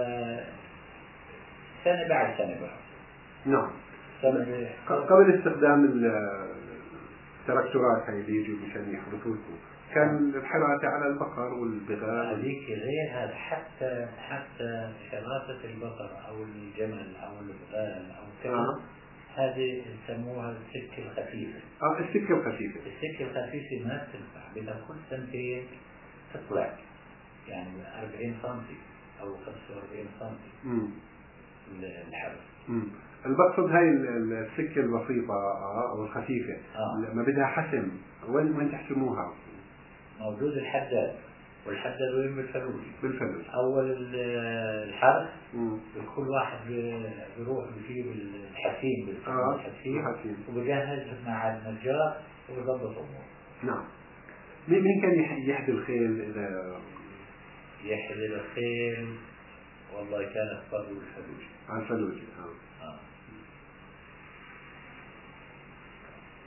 سنة بعد سنة نعم. قبل استخدام التراكتورات هاي اللي يجوا مشان يحرثوا لكم كان الحراثة على البقر والبغال هذيك غير هذا حتى حراثة البقر أو الجمل أو البغال أو كذا هذه يسموها السكة الخفيفة. السكة الخفيفة ما تنفع بدها كل سنتين تطلع يعني 40 سنتي أو 45 سنتي الحرث. البقصد هاي السكة البسيطة أو الخفيفة ما بدها حسم وين تحسموها؟ موجود الحداد والحداد وين بالفلوج أول الحرث كل واحد بيروح بيجيب الحسيم الحسيم وبجهز مع النجار ويضبط أموره. نعم. مين كان يحدي الخيل إذا يحدي الخيل؟ والله كانت فضل الفلوج على الفلوج.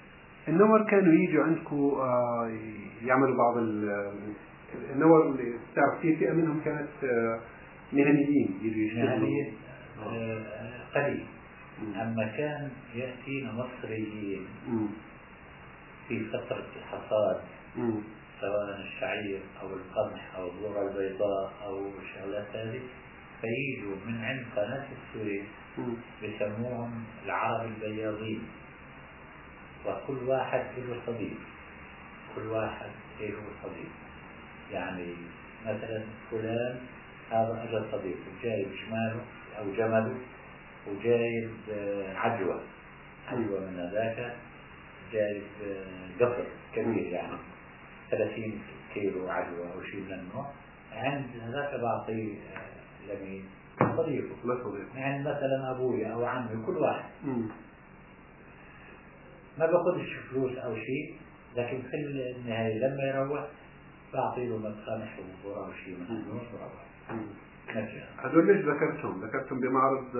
النور كانوا يجوا عندكم يعملوا بعض النور اللي تعرف في فئة منهم كانت مهنيين يجوا يشتغلوا قليل. أما كان يأتينا مصريين في فترة الحصاد سواء الشعير أو القمح أو الذرة البيضاء أو الشغلات هذه، فييجوا من عند قناة السويس بيسموهم العرب البياضين، وكل واحد له صديق، كل واحد له صديق. يعني مثلا فلان هذا أجل صديق جايب شماله أو جمله وجايب عجوة من هذاك، جايب قفر كبير يعني 30 كيلو عجوة أو شيء من النوع، عند هذاك بعطيه لمين صديقه، عند مثلا أبوي أو عمي كل واحد ما باخدش فلوس أو شيء، لكن في النهاية لما يروح بعطي له مدخنح وبرا أو شيء من النوع وروح. هذول ليش ذكرتهم بمعرض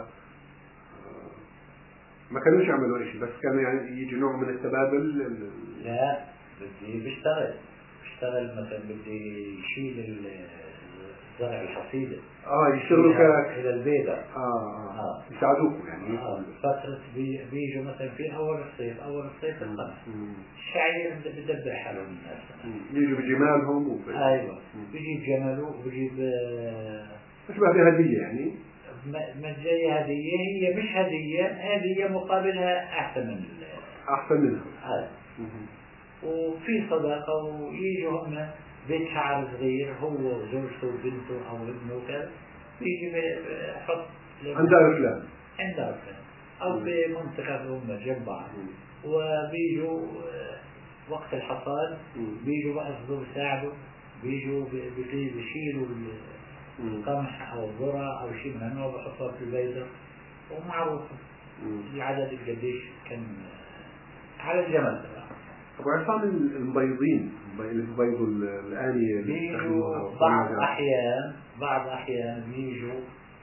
ما كانوش يعملوا شيء، بس كانوا يعني يجي نوع من التبادل؟ لا، بدي بيشتغل مثلا، بدي يشيل الزرع الحصيدة يشتغلوا إلى البيضة يساعدوكم يعني. فترة بيجوا مثلا في أول الصيف القمح الشعير بدبر حالهم الناس، يجوا بجمالهم أيوة بيجيب جماله وبيجيب أشبه بهدية يعني. ما جاي هدية، هي مش هدية مقابلها أحسن منها. وفي صداقة، ويجوا هم بيت شعر صغير هو وزوجته وبنته أو ابنه وكذا، بيجي بحط عندها فلان أو بمنطقة هم جنب بعض، وبيجوا وقت الحصاد بيجوا بقى بيساعدوا، بيجوا بيشيلوا القمح أو الذرة أو شيء من النوع بحطوها في البيضة، ومعروف العدد القديش كان على الجمل. أبو عصام المبيضين اللي بيبيضوا الآنية بيجوا بعض أحيان بيجوا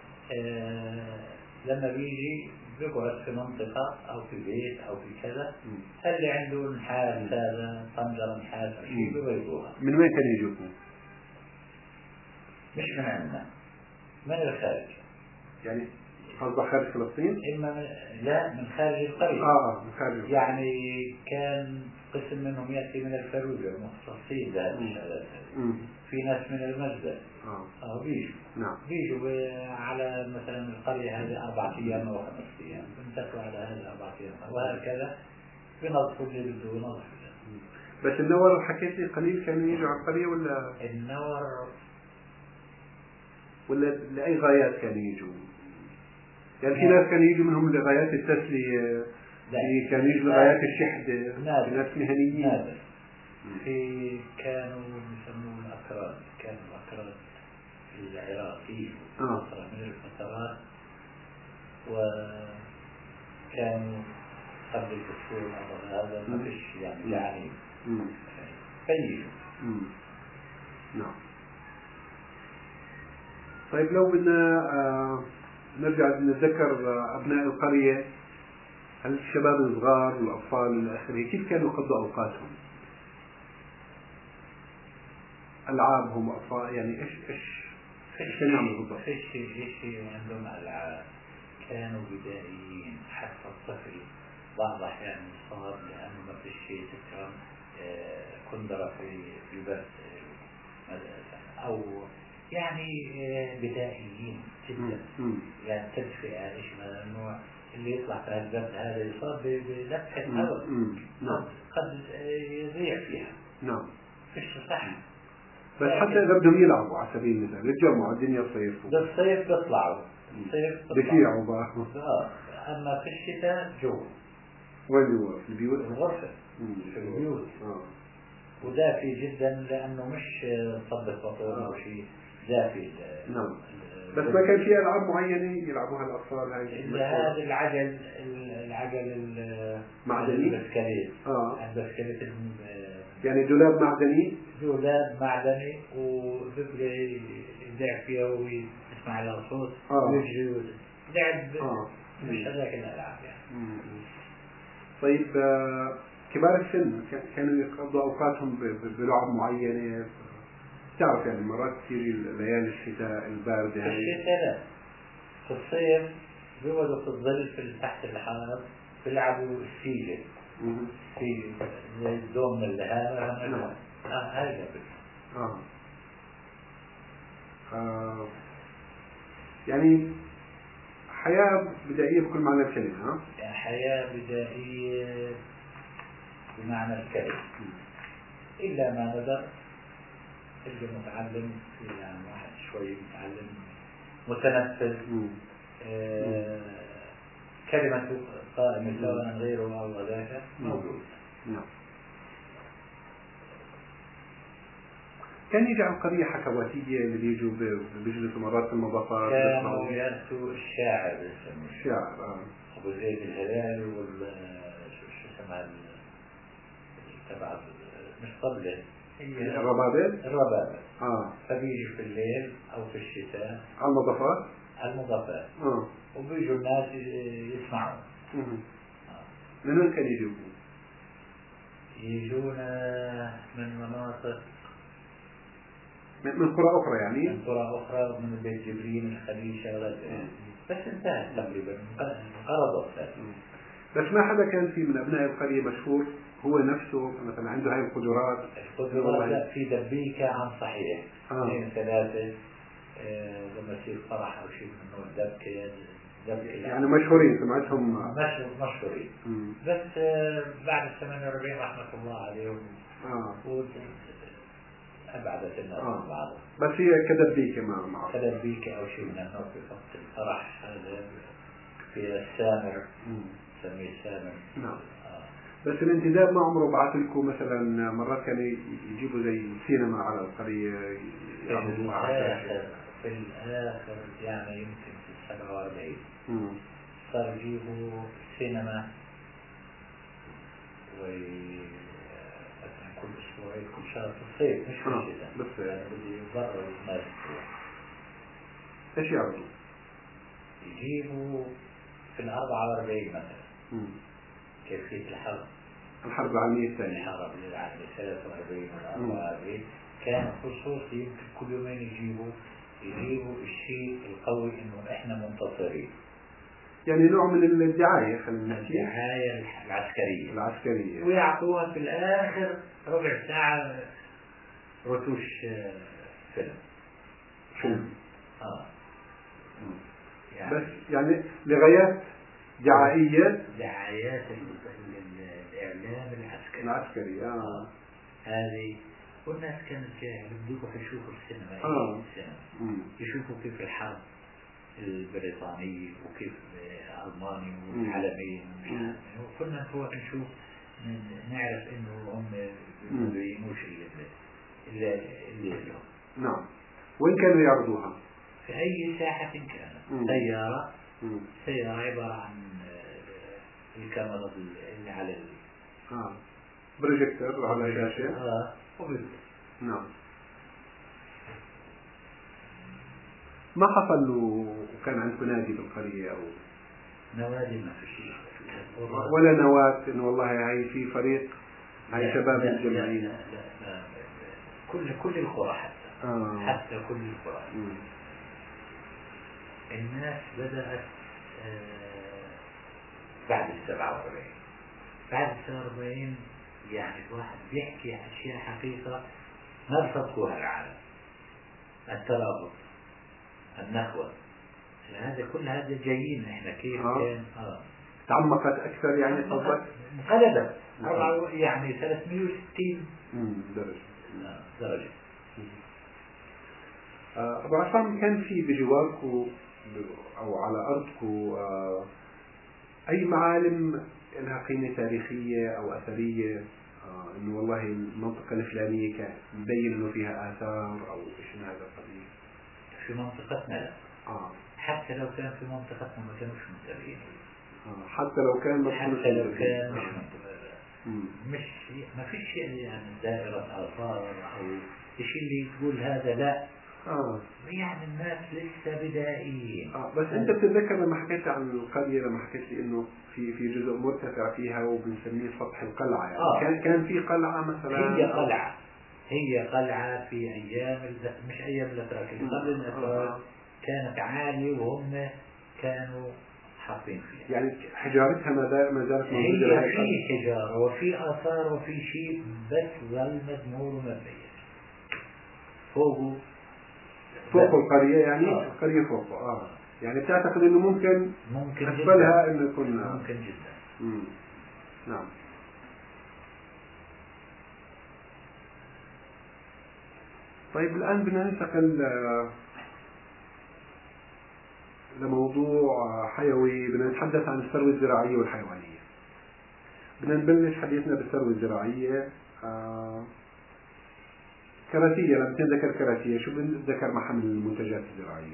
لما بيجي بيقعد في منطقة أو في بيت أو في كذا، اللي عنده نحاس هذا طنجرة نحاس أو شيء بيبيضوها. من وين كانوا يجوكم؟ مش من عندنا، من الخارج يعني. قصدك خارج فلسطين؟ لا، من خارج القرية. من خارج. يعني كان قسم منهم يأتي من الفلوجة المختصين بهذه الشغلات. في ناس من المجد بيجوا. نعم. بيجوا على مثلا القرية هذه 4 أيام أو 5 أيام، بنتكلوا على هذه 4 أيام وهكذا بنظفوا اللي بده ينظف. بس النور حكيت لي قليل كانوا يجوا على القرية ولا النور ولا لأي غايات كانوا يجوا؟ يعني في ناس كانوا يجوا منهم لغايات التسلية، كانوا يجوا لغايات الشحذ، ناس مهنيين. في كانوا يسمون الأكراد، كانوا الأكراد العراقيين فترة من الفترات، وكانوا قبل الدستور هذا ما فيش يعني فيجوا. نعم. طيب لو بدنا نرجع نتذكر أبناء القرية، هل الشباب الصغار والأطفال إلى آخره كيف كانوا يقضوا أوقاتهم؟ ألعابهم أطفال يعني إيش كانوا يعملوا بالضبط؟ فيش عندهم ألعاب، كانوا بدائيين. حتى الطفل بعض أحيان صار لأنه ما فيش شيء تكرم كندرة في البرد أو يعني بدائيين جدا. يعني تدفئة إيش من النوع اللي يطلع في البرد هذا يصاب بلفحة هواء قد يضيع فيها. نعم. فيش صح. بس حتى إذا بدهم يلعبوا على سبيل المثال يتجمعوا الدنيا صيف بالصيف بيطلعوا بيشيعوا أما في الشتاء جو. وين هو؟ في البيوت؟ الغرفة في البيوت. ودافي جدا لأنه مش صب فطور أو شيء دافي. نعم. بس ما كان في ألعاب معينة يلعبوها الأطفال هذا العجل المعدني البسكليت. البسكليت يعني دولاب معدني وبيبقى يدع فيها ويسمع لها صوت ويجري لعب مش هذاك الألعاب يعني. طيب كبار السن كانوا يقضوا أوقاتهم بلعب معينة. تعرف يعني مرات تيجي ليالي الشتاء الباردة. في الشتاء لا، في الصيف بيقعدوا في الظل في تحت الحائط بيلعبوا السيجة في زي الدوم اللي هذا هاي يعني حياة بدائية بكل معنى الكلمة. يعني حياة بدائية بمعنى الكلمة، إلا ما نظر اللي متعلم، يعني واحد شوي متعلم متنفذ كلمة قائمة سواء غيره أو ذاك موجود. نعم. كان يجي على القضية حكواتية اللي بيجلسوا مرات في المضافات. كانوا يأتوا الشاعر الشاعر أبو زيد الهلالي شو اسمها تبع مش طبلة، هي الربابة. فبيجي في الليل أو في الشتاء على المضافات وبيجوا الناس يسمعوا. من وين كان يجوا؟ يجونا من مناطق، من قرى أخرى، يعني من قرى أخرى، من بيت جبرين الخليل شغلات بس انتهت تقريبا انقرضت. بس ما حدا كان في من أبناء القرية مشهور هو نفسه مثلا عنده هاي القدرات؟ لا، في دبيكة عن صحيح 2 3 لما يصير فرح أو شيء من نوع دبكة يعني مشهورين، سمعتهم مشهورين. بس بعد 48 رحمة الله عليهم أبعدت الناس عن بعض. بس هي كدبيكة ما كدبيكة أو شيء من النوع في وقت الفرح هذا في السامر سميه السامر. نعم. بس الانتداب ما عمره بعث لكم مثلا مرات كانوا يجيبوا زي سينما على القرية يعرضوها على في الآخر يعني يمكن في 47 صار يجيبوا سينما مثلا كل أسبوعين كل شهر في الصيف، مش في الشتاء بس بدي برا الناس تروح. ايش يعرضوا؟ يجيبوا في 44 مثلا كيفية الحرب العالمية الثانية، الحرب العالمية 43 و 44 كان خصوصي، يمكن كل يومين يجيبوا الشيء القوي إنه إحنا منتصرين، يعني نوع من الدعاية، خلينا نحكي الدعاية العسكرية ويعطوها في الآخر ربع ساعة رتوش فيلم. يعني بس يعني لغايات دعائية، دعايات الإعلام العسكري هذه. والناس كانت جاهلة بدهم يشوفوا السينما يشوفوا كيف الحرب البريطانية وكيف ألمانيا والعالمية وكنا نروح نشوف نعرف إنه هم مش اللي لهم. نعم. وين كانوا يعرضوها؟ في أي ساحة كانت. سيارة عبارة عن الكاميرا اللي على بروجيكتور على شاشة. نعم. ما حصل له وكان عندكم نادي بالقرية أو نوادي؟ ما في شيء ولا نواة إنه والله هاي في فريق هاي شباب الجمعين؟ لا. كل القرى حتى كل القرى الناس بدأت بعد 47. بعد 47 يعني الواحد بيحكي أشياء حقيقة ما بصدقوها العالم. الترابط، النخوة، هذا كل هذا جايين احنا كيف كان تعمقت أكثر يعني صدق انقلبت يعني 360 درجة. أبو عصام، كان في بجواركم أو على أرضكم أي معالم لها قيمة تاريخية أو أثرية، إنه والله المنطقة الفلانية كان مبين إنه فيها آثار أو إيش من هذا القبيل؟ في منطقتنا لا. حتى لو كان في منطقتنا ما كانوش منتبهين. حتى لو كان مش ما فيش يعني دائرة آثار أو الشيء اللي يقول هذا لا يعني الناس لسه بدائيين. بس أنت بتتذكر لما حكيت عن القرية، لما حكيت لي إنه في جزء مرتفع فيها وبنسميه سطح القلعة، يعني كان في قلعة مثلا. هي قلعة في أيام مش أيام الأتراك، قبل الأتراك كانت عالية وهم كانوا حاطين فيها. يعني حجارتها ما زالت موجودة. هي في حجارة وفي آثار وفي شيء، بس ظل مدمور ومبين فوق القرية، يعني القرية فوقه. يعني بتعتقد إنه ممكن أسفلها إنه يكون ممكن جدا. نعم. طيب الآن بدنا ننتقل لموضوع حيوي، بدنا نتحدث عن الثروة الزراعية والحيوانية. بدنا نبلش حديثنا بالثروة الزراعية. كراتية، لما تنذكر كراتية شو بنذكر محل المنتجات الزراعية؟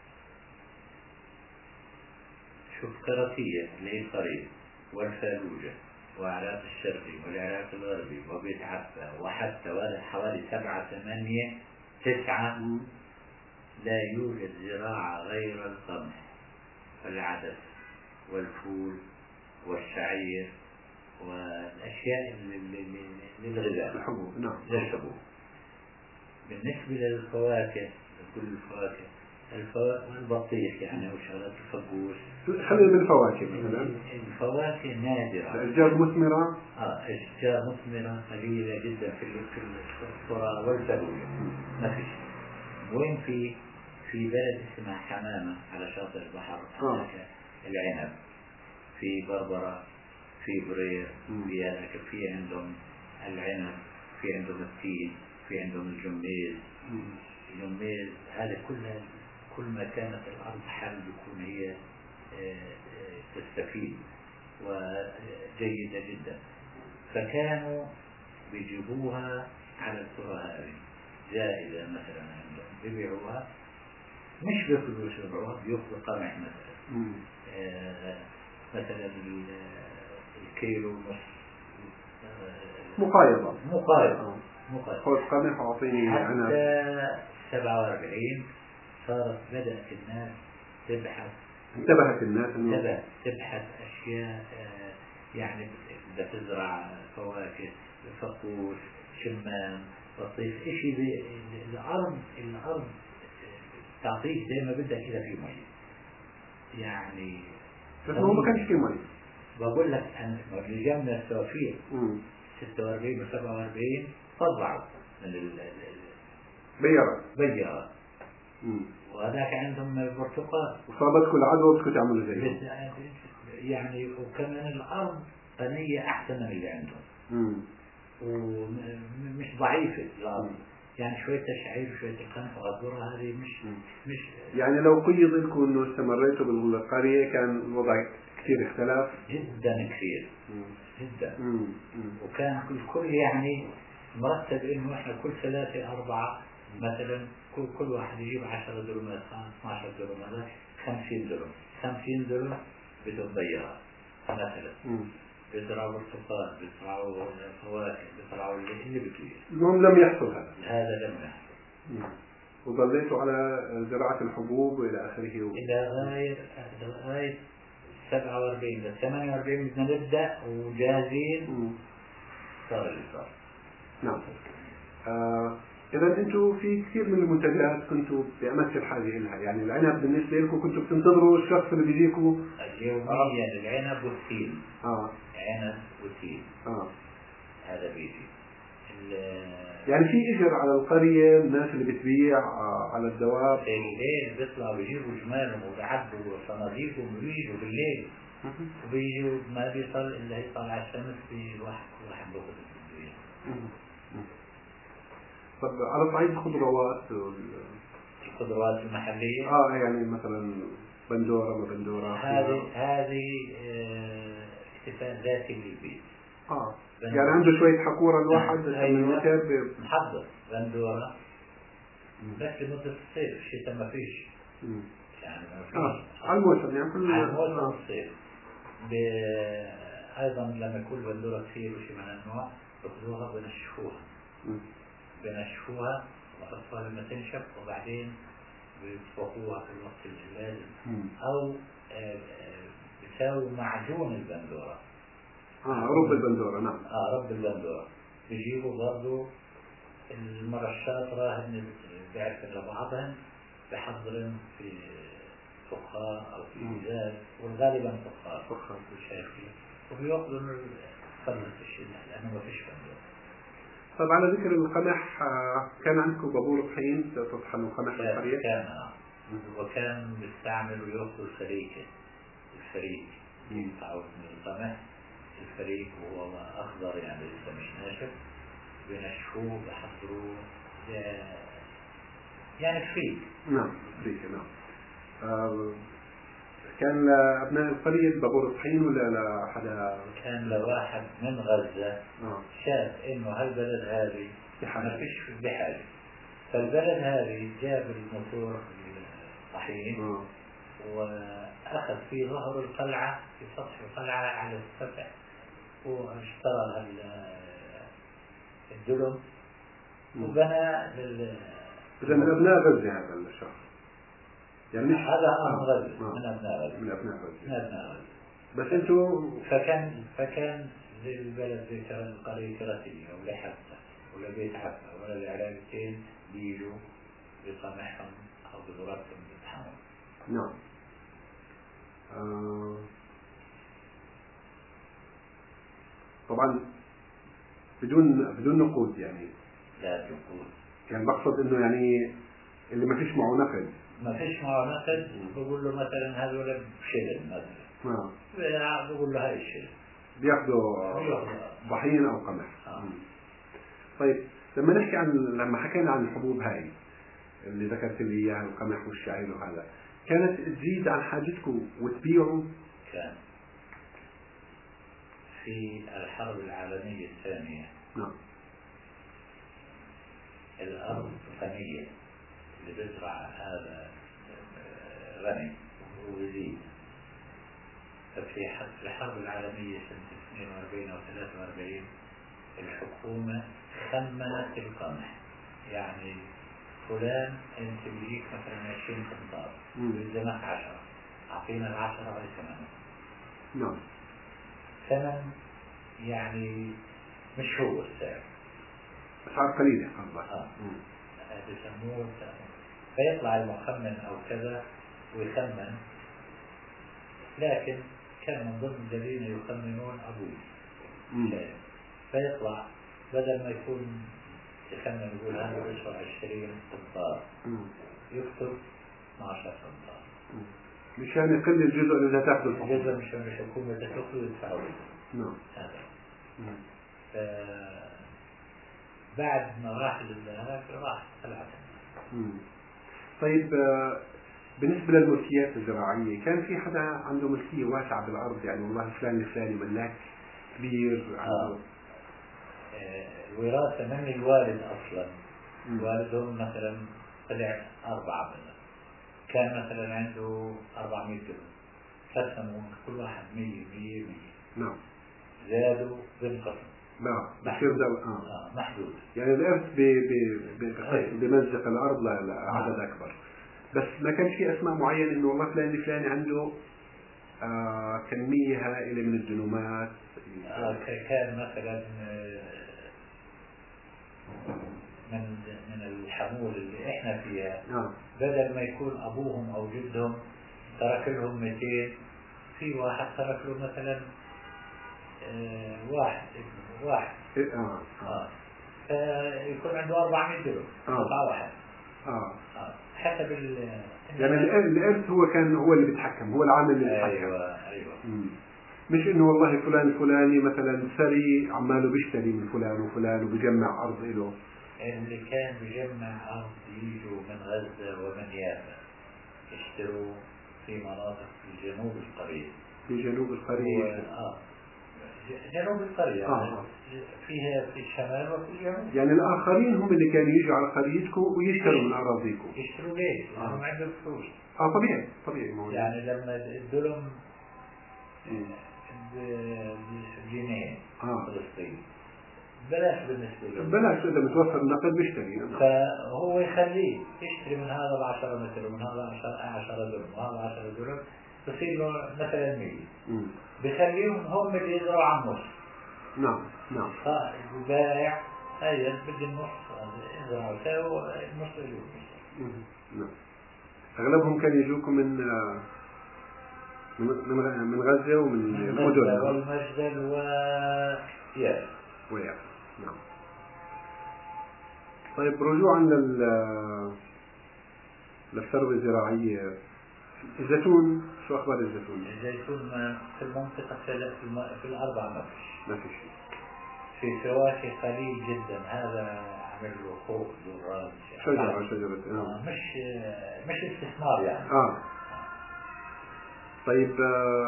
شوف، كراتية اللي هي القرية والفالوجة وعراق الشرقي والعراق الغربي وبيت عفا وحتى حوالي 7 8 9 لا يوجد زراعة غير القمح والعدس والفول والشعير والأشياء للغذاء، الحبوب. نعم. للحبوب. بالنسبة للفواكه، كل الفواكه والبطيخ يعني وشغلات الفقوس. خلينا بالفواكه مثلا. الفواكه نادرة. الأشجار مثمرة. أشجار مثمرة قليلة جدا في القرى والفلوجة، ما فيش. وين في بلد اسمها حمامة على شاطئ البحر، العنب، في بربرة، في برير، في عندهم العنب، في عندهم التين، في عندهم الجميز. الجميز هذا كل ما كانت الأرض حل بيكون هي تستفيد وجيدة جدا، فكانوا بيجيبوها على القرى هذه زائدة مثلا عندهم، بيبيعوها مش بفلوس، بيبيعوها بيأخذوا قمح مثلا. مثلا الكيلو نص مقايضة. خذ قمح وعطيني عنب. حتى 47 بدأت الناس تبحث. انتبهت الناس تبحث أشياء، يعني بدها تزرع فواكه، فقوس، شمام، بطيخ، إشي الأرض تعطيك زي ما بدك إذا في مي. يعني بس هو ما كانش في مي. بقول لك أنا لجمع التوفير 46 و 47 طبعوا من بيارات وهذاك عندهم البرتقال وصابتكم العدوى بدكم تعملوا زيهم. يعني وكمان الأرض غنية أحسن من اللي عندهم. ومش ضعيفة الأرض، يعني شوية الشعير وشوية القمح والذرة هذه مش يعني لو قيد لكم انه استمريتوا بالقرية كان الوضع كثير اختلف جدا كثير جدا. وكان الكل يعني مرتب انه احنا كل 3 4 مثلا كل واحد يجيب 10 درهم 12 درهم 50 درهم 50 درهم بدهم بيارات مثلا، بيزرعوا برتقال، بيزرعوا فواكه، بيزرعوا اللي بتريد. المهم لم يحصل هذا لم يحصل. وظليتوا على زراعة الحبوب إلى آخره إلى غاية 47 بس 48 بدنا نبدأ وجاهزين صار اللي صار. نعم. إذا أنتم في كثير من المنتجات كنتوا بأمس الحاجة لها، يعني العنب بالنسبة لكم كنتوا بتنتظروا الشخص اللي بيجيكوا يوميا العنب والتين. عنب وتين. هذا بيجي. يعني في إجر على القرية الناس اللي بتبيع على الدواب. الليل بيطلعوا بيجيبوا جمالهم وبيعبوا صناديقهم وبيجوا بالليل وبيجوا ما بيصل إلا يطلع على الشمس واحد بياخذ الدنيا. طب على صعيد الخضروات الخضروات المحلية يعني مثلا بندورة ما بندورة هذه اتفاق ذاتي للبيت. يعني عنده شوية حقورة الواحد من وتاب محضر بندورة بس لمدة الصيف، الشتاء ما فيش يعني ما فيش على الموسم، يعني كل على موسم الصيف. أيضا لما يكون بندورة كثير وشي من النوع بأخذوها بنشفوها وحطوها لما تنشف وبعدين بيطبخوها في الوقت اللازم، أو بيساووا معجون البندورة. رب البندورة. نعم. رب البندورة بيجيبوا برضو المرة الشاطرة هن بيعرفن لبعضهن، بحضرن في فخار أو في إزاز، والغالبا فخار وشايفين، وبيأخذوا فلة الشدة لأنه ما فيش بندورة. طب على ذكر القمح، كان عندكم بابور طحين تطحنوا قمح بالطريق؟ كان وكان بيستعمل ويأخذوا الفريك يقطعوا من القمح، الفريك وهو أخضر يعني لسه مش ناشف، بينشفوه بحضروه يعني فريك. نعم فريك. نعم. كان لأبناء القرية بابور طحين ولا لا حدا؟ كان لواحد من غزة شاف إنه هالبلد هذه ما فيش بحاجة، فالبلد هذه جاب الموتور الطحين وأخذ في ظهر القلعة، في سطح القلعة على السطح، واشترى الدلم وبنى من أبناء غزة هذا الشخص يعني هذا غزة من أبناء غزة. بس أنتوا فكان زي البلد زي القرية كراتية ولا حتى ولا بيت حتى ولا العراقتين بيجوا بقمحهم أو بذراتهم بيتحمل. نعم. طبعا بدون نقود يعني. لا نقود. يعني بقصد إنه يعني اللي ما فيش معه نقد. ما فيش معه نقد بقول له مثلا هذول بشيل مثلا. بقول له هاي الشيل. بياخذوا طحين أو قمح. طيب لما حكينا عن الحبوب هاي اللي ذكرت لي إياها القمح والشعير وهذا، كانت تزيد عن حاجتكم وتبيعوا؟ كان في الحرب العالمية الثانية. نعم. الأرض غنية اللي بيزرع هذا غني ويزيد. ففي الحرب العالمية سنة 42 أو 43 الحكومة ثمنت القمح، يعني فلان أنت بيجيك مثلا 20 قنطار ويلزمك 10، أعطينا 10 على ثمنه. نعم. ثمن يعني مش هو السعر، أسعار قليلة بيسموه فيطلع المخمن أو كذا ويخمن، لكن كان من ضمن الذين يخمنون أبوه، فيطلع بدل ما يكون يخمن يقول هذا بيسوى 20 قنطار يكتب 12 قنطار مشان يقل الجزء اللي تاخذه الجزء مشان الحكومة تاخذه ويدفعوا. نعم. هذا بعد ما راح للهلاك راح طلعت. طيب بالنسبة للملكيات الزراعية، كان في حدا عنده ملكية واسعة بالأرض يعني والله فلان الفلاني ملاك كبير عنده؟ الوراثة من الوالد أصلا. والدهم مثلا طلع 4 بنات، كان مثلا عنده 400 دولار، قسموا كل واحد 100. نعم. زادوا بنقسم. بصير محدود. يعني الإرث بمزق الأرض لعدد أكبر. بس ما كان في أسماء معينة إنه والله فلان الفلاني عنده كمية هائلة من الدنومات. كان مثلا من الحمول اللي احنا فيها بدل ما يكون ابوهم او جدهم ترك لهم 200، في واحد ترك له مثلا واحد فيكون عنده 400 دولار قطعة واحد. حسب يعني الإرث هو اللي بيتحكم، هو العامل اللي بيتحكم. أيوة. مش إنه والله فلان الفلاني مثلا ثري عماله بيشتري من فلان وفلان وبيجمع أرض له. اللي كان بيجمع أرض يجوا من غزة ومن يافا يشتروا في مناطق في جنوب القرية. في جنوب القرية. جنوب القرية. فيها في الشمال وفي الجنوب. يعني الآخرين هم اللي كانوا يجوا على قريتكم ويشتروا من أراضيكم. يشتروا ليه؟ لأنهم عندهم فلوس. طبيعي موجود. يعني لما الدلم بجنيه فلسطين بلاش بالنسبة له، بلاش إذا متوفر النقد بيشتري. فهو يخليه يشتري من هذا 10 متر ومن هذا 10 درهم وهذا 10 درهم، بصير له مثلا 100، بخليهم هم اللي يزرعوا على النص. نعم. فالبائع هي بدي النص يزرعوا سوا النص اللي نعم. أغلبهم كانوا يجوكم من غزة ومن المدن والمجدل وياس. نعم. طيب رجوعا للثروة الزراعية، الزيتون شو أخبار الزيتون؟ الزيتون في المنطقة في الأربع ما في شيء. في فواكه قليل جدا، هذا عمل له خوف ذرات شجرة مش استثمار يعني. طيب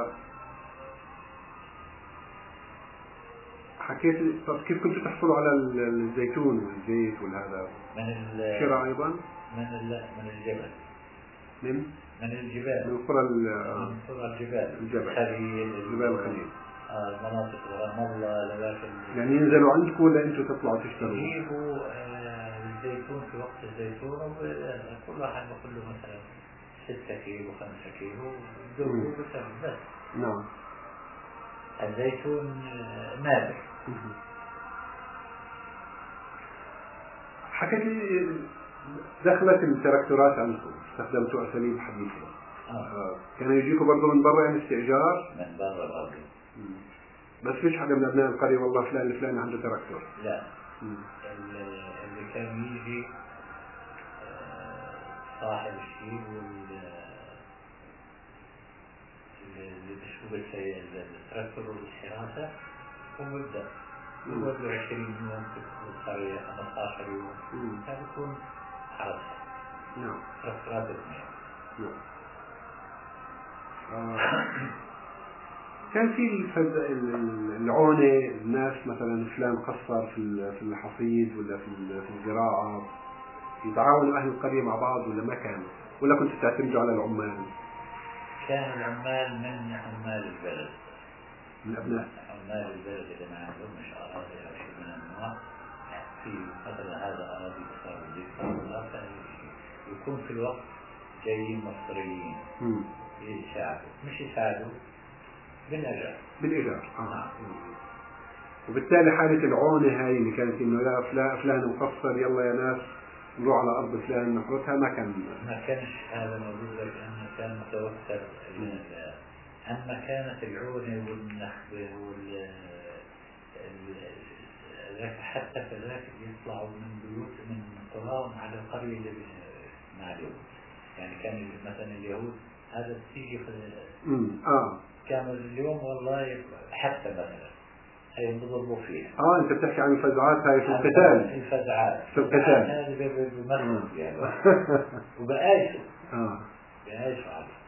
حكيت، طب كيف كنتوا تحصلوا على الزيتون والزيت والهذا؟ من شراء أيضا؟ من الجبل. من الجبال، من قرى جبال الخليل، مناطق رام الله يعني ينزلوا عندكم ولا انتم تطلعوا تشتروا؟ يجيبوا الزيتون في وقت الزيتون، وكل واحد بقول له مثلا 6 كيلو 5 كيلو بدوه بس. نعم. الزيتون نادر. حكيت لي دخلت التراكتورات عندكم، استخدمتوا أساليب حديثة. كانوا يجيكم برضه من برا يعني استئجار؟ من برا برضه. بس فيش حدا من أبناء القرية والله فلان الفلاني عنده تراكتور؟ لا. اللي كان يجي صاحب الشيء اللي بيشوف التراكتور والحراسة، وبدأ يقول له 20 يوم في القرية 15 يوم، هذا يكون حراسة. نعم. تراكتورات نعم. كان في العونة، الناس مثلا فلان قصر في الحصيد ولا في الزراعة، يتعاونوا أهل القرية مع بعض ولا ما كان؟ ولا كنتوا تعتمدوا على العمال؟ كان العمال من عمال البلد، من أبناء عمال البلد اللي ما عندهمش أراضي أو شيء من النوع، في مثلا هذا أراضي صار ودي يكون في الوقت جايين مصريين يساعدوا، مش يساعدوا بالإيجار. وبالتالي حالة العونة هاي اللي كانت إنه يا فلان مقصر يلا يا ناس نروح على أرض فلان نحرثها، ما كانش هذا موجود، لأنه كان متوفر. أما كانت العونة والنخبة حتى كذلك يطلعوا من بيوت من قراهم على القرية اللي مع اليهود، يعني كان مثلا اليهود هذا بتيجي كانوا اليوم والله حتى مثلا هي بضربوا فيها. انت بتحكي عن الفزعات هاي في القتال. الفزعات هذه بمرض يعني وبقايشوا عليه.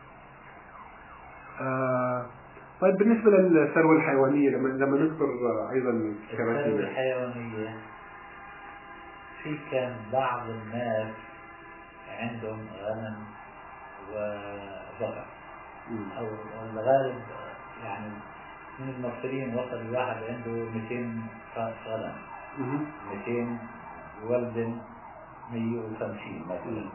طيب بالنسبة للثروة الحيوانية، لما نذكر أيضا الثروة الحيوانية، في كان بعض الناس عندهم غنم وبقر، أو الغالب يعني من المصريين وصل الواحد عنده 200 رأس غنم، 200 يولدن 150 مثلا.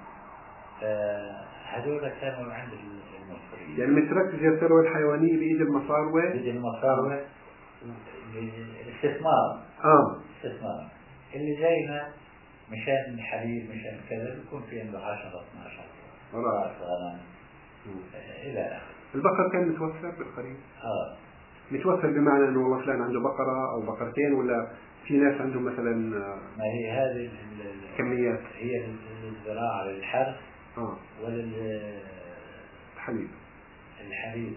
هذول كانوا عند المصريين. يعني متركز الثروة الحيوانية بإيد المصاروة؟ بإيد المصاروة، الاستثمار. استثمار اللي جاينا مشان الحليب مشان كذا بيكون في عنده 10 12 رأس غنم إلى آخره. البقر كان متوفر بالقريب؟ متوفر بمعنى أنه والله فلان عنده بقرة أو بقرتين، ولا في ناس عندهم مثلا؟ ما هي هذه كميات، هي الزراعة للحرث الحليب.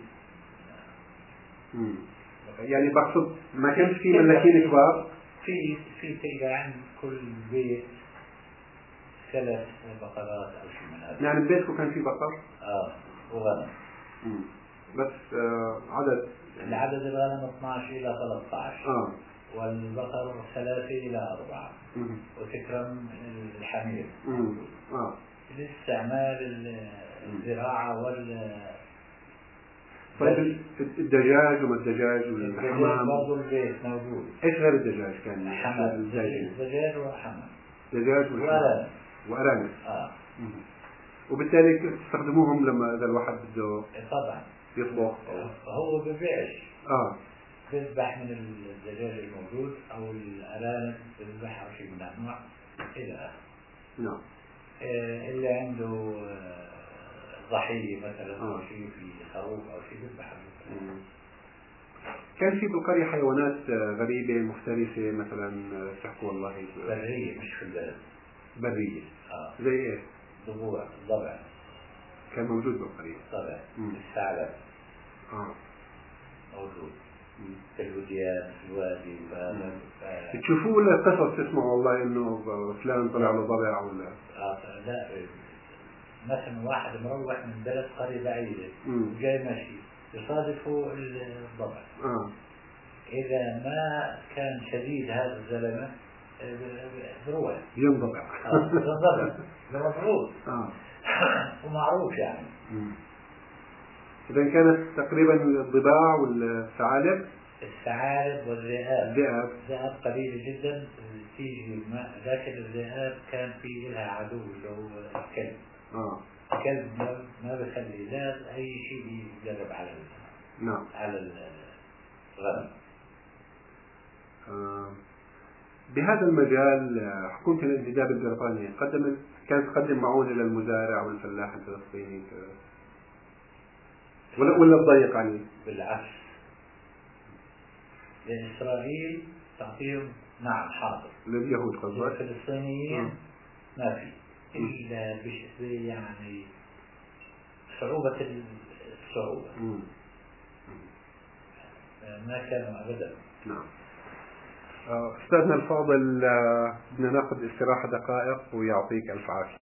يعني بقصد ما كانش في ملاكين كبار، في تلقى عند كل بيت 3 بقرات أو شيء من هذا. يعني ببيتكم كان في بقر؟ وغنم. بس العدد الغنم 12 إلى 13. والبقر 3 إلى 4. وتكرم الحمير. الاستعمال الزراعة طيب الدجاج وما الدجاج والحمام برضه البيت موجود. ايش غير الدجاج كان؟ حمام، دجاج وحمام. دجاج وأرانب. وأرانب. وبالتالي تستخدموهم لما إذا الواحد بده طبعا يطبخ هو ببيعش. بذبح من الدجاج الموجود أو الأرانب بذبح أو شيء من الأنواع إلى آخره. نعم. اللي عنده ضحية مثلا أو شيء في خروف أو شيء بذبح. كان في بالقرية حيوانات غريبة مفترسة مثلا تحكوا والله برية مش في البلد. برية. زي ايه؟ ضبع كان موجود بالقرية. ضبع. الثعلب موجود في الوديان في الوادي. تشوفوا ولا قصص تسمعوا والله انه فلان طلع له ضبع ولا؟ لا مثلا واحد مروح من بلد قرية بعيدة وجاي ماشي يصادفوا الضبع. إذا ما كان شديد هذا الزلمة بروح ينضبع. ينضبع ده مفروض. ومعروف يعني. إذا كانت تقريبا الضباع والثعالب. الثعالب والذئاب. الذئاب قليلة جدا تيجي لكن الذئاب كان في لها عدو اللي هو الكلب. الكلب ما بخلي لا أي شيء يجرب على نعم على الغنم. بهذا المجال حكومة الانتداب البريطانية كانت تقدم معونة للمزارع والفلاح الفلسطيني ولا تضيق عليه؟ بالعكس لإسرائيل تعطيهم نعم حاضر. لليهود قصدك؟ الفلسطينيين ما في إلا يعني صعوبة ما كانوا أبدا. نعم. أستاذنا الفاضل بدنا ناخذ استراحة دقائق ويعطيك ألف عافية.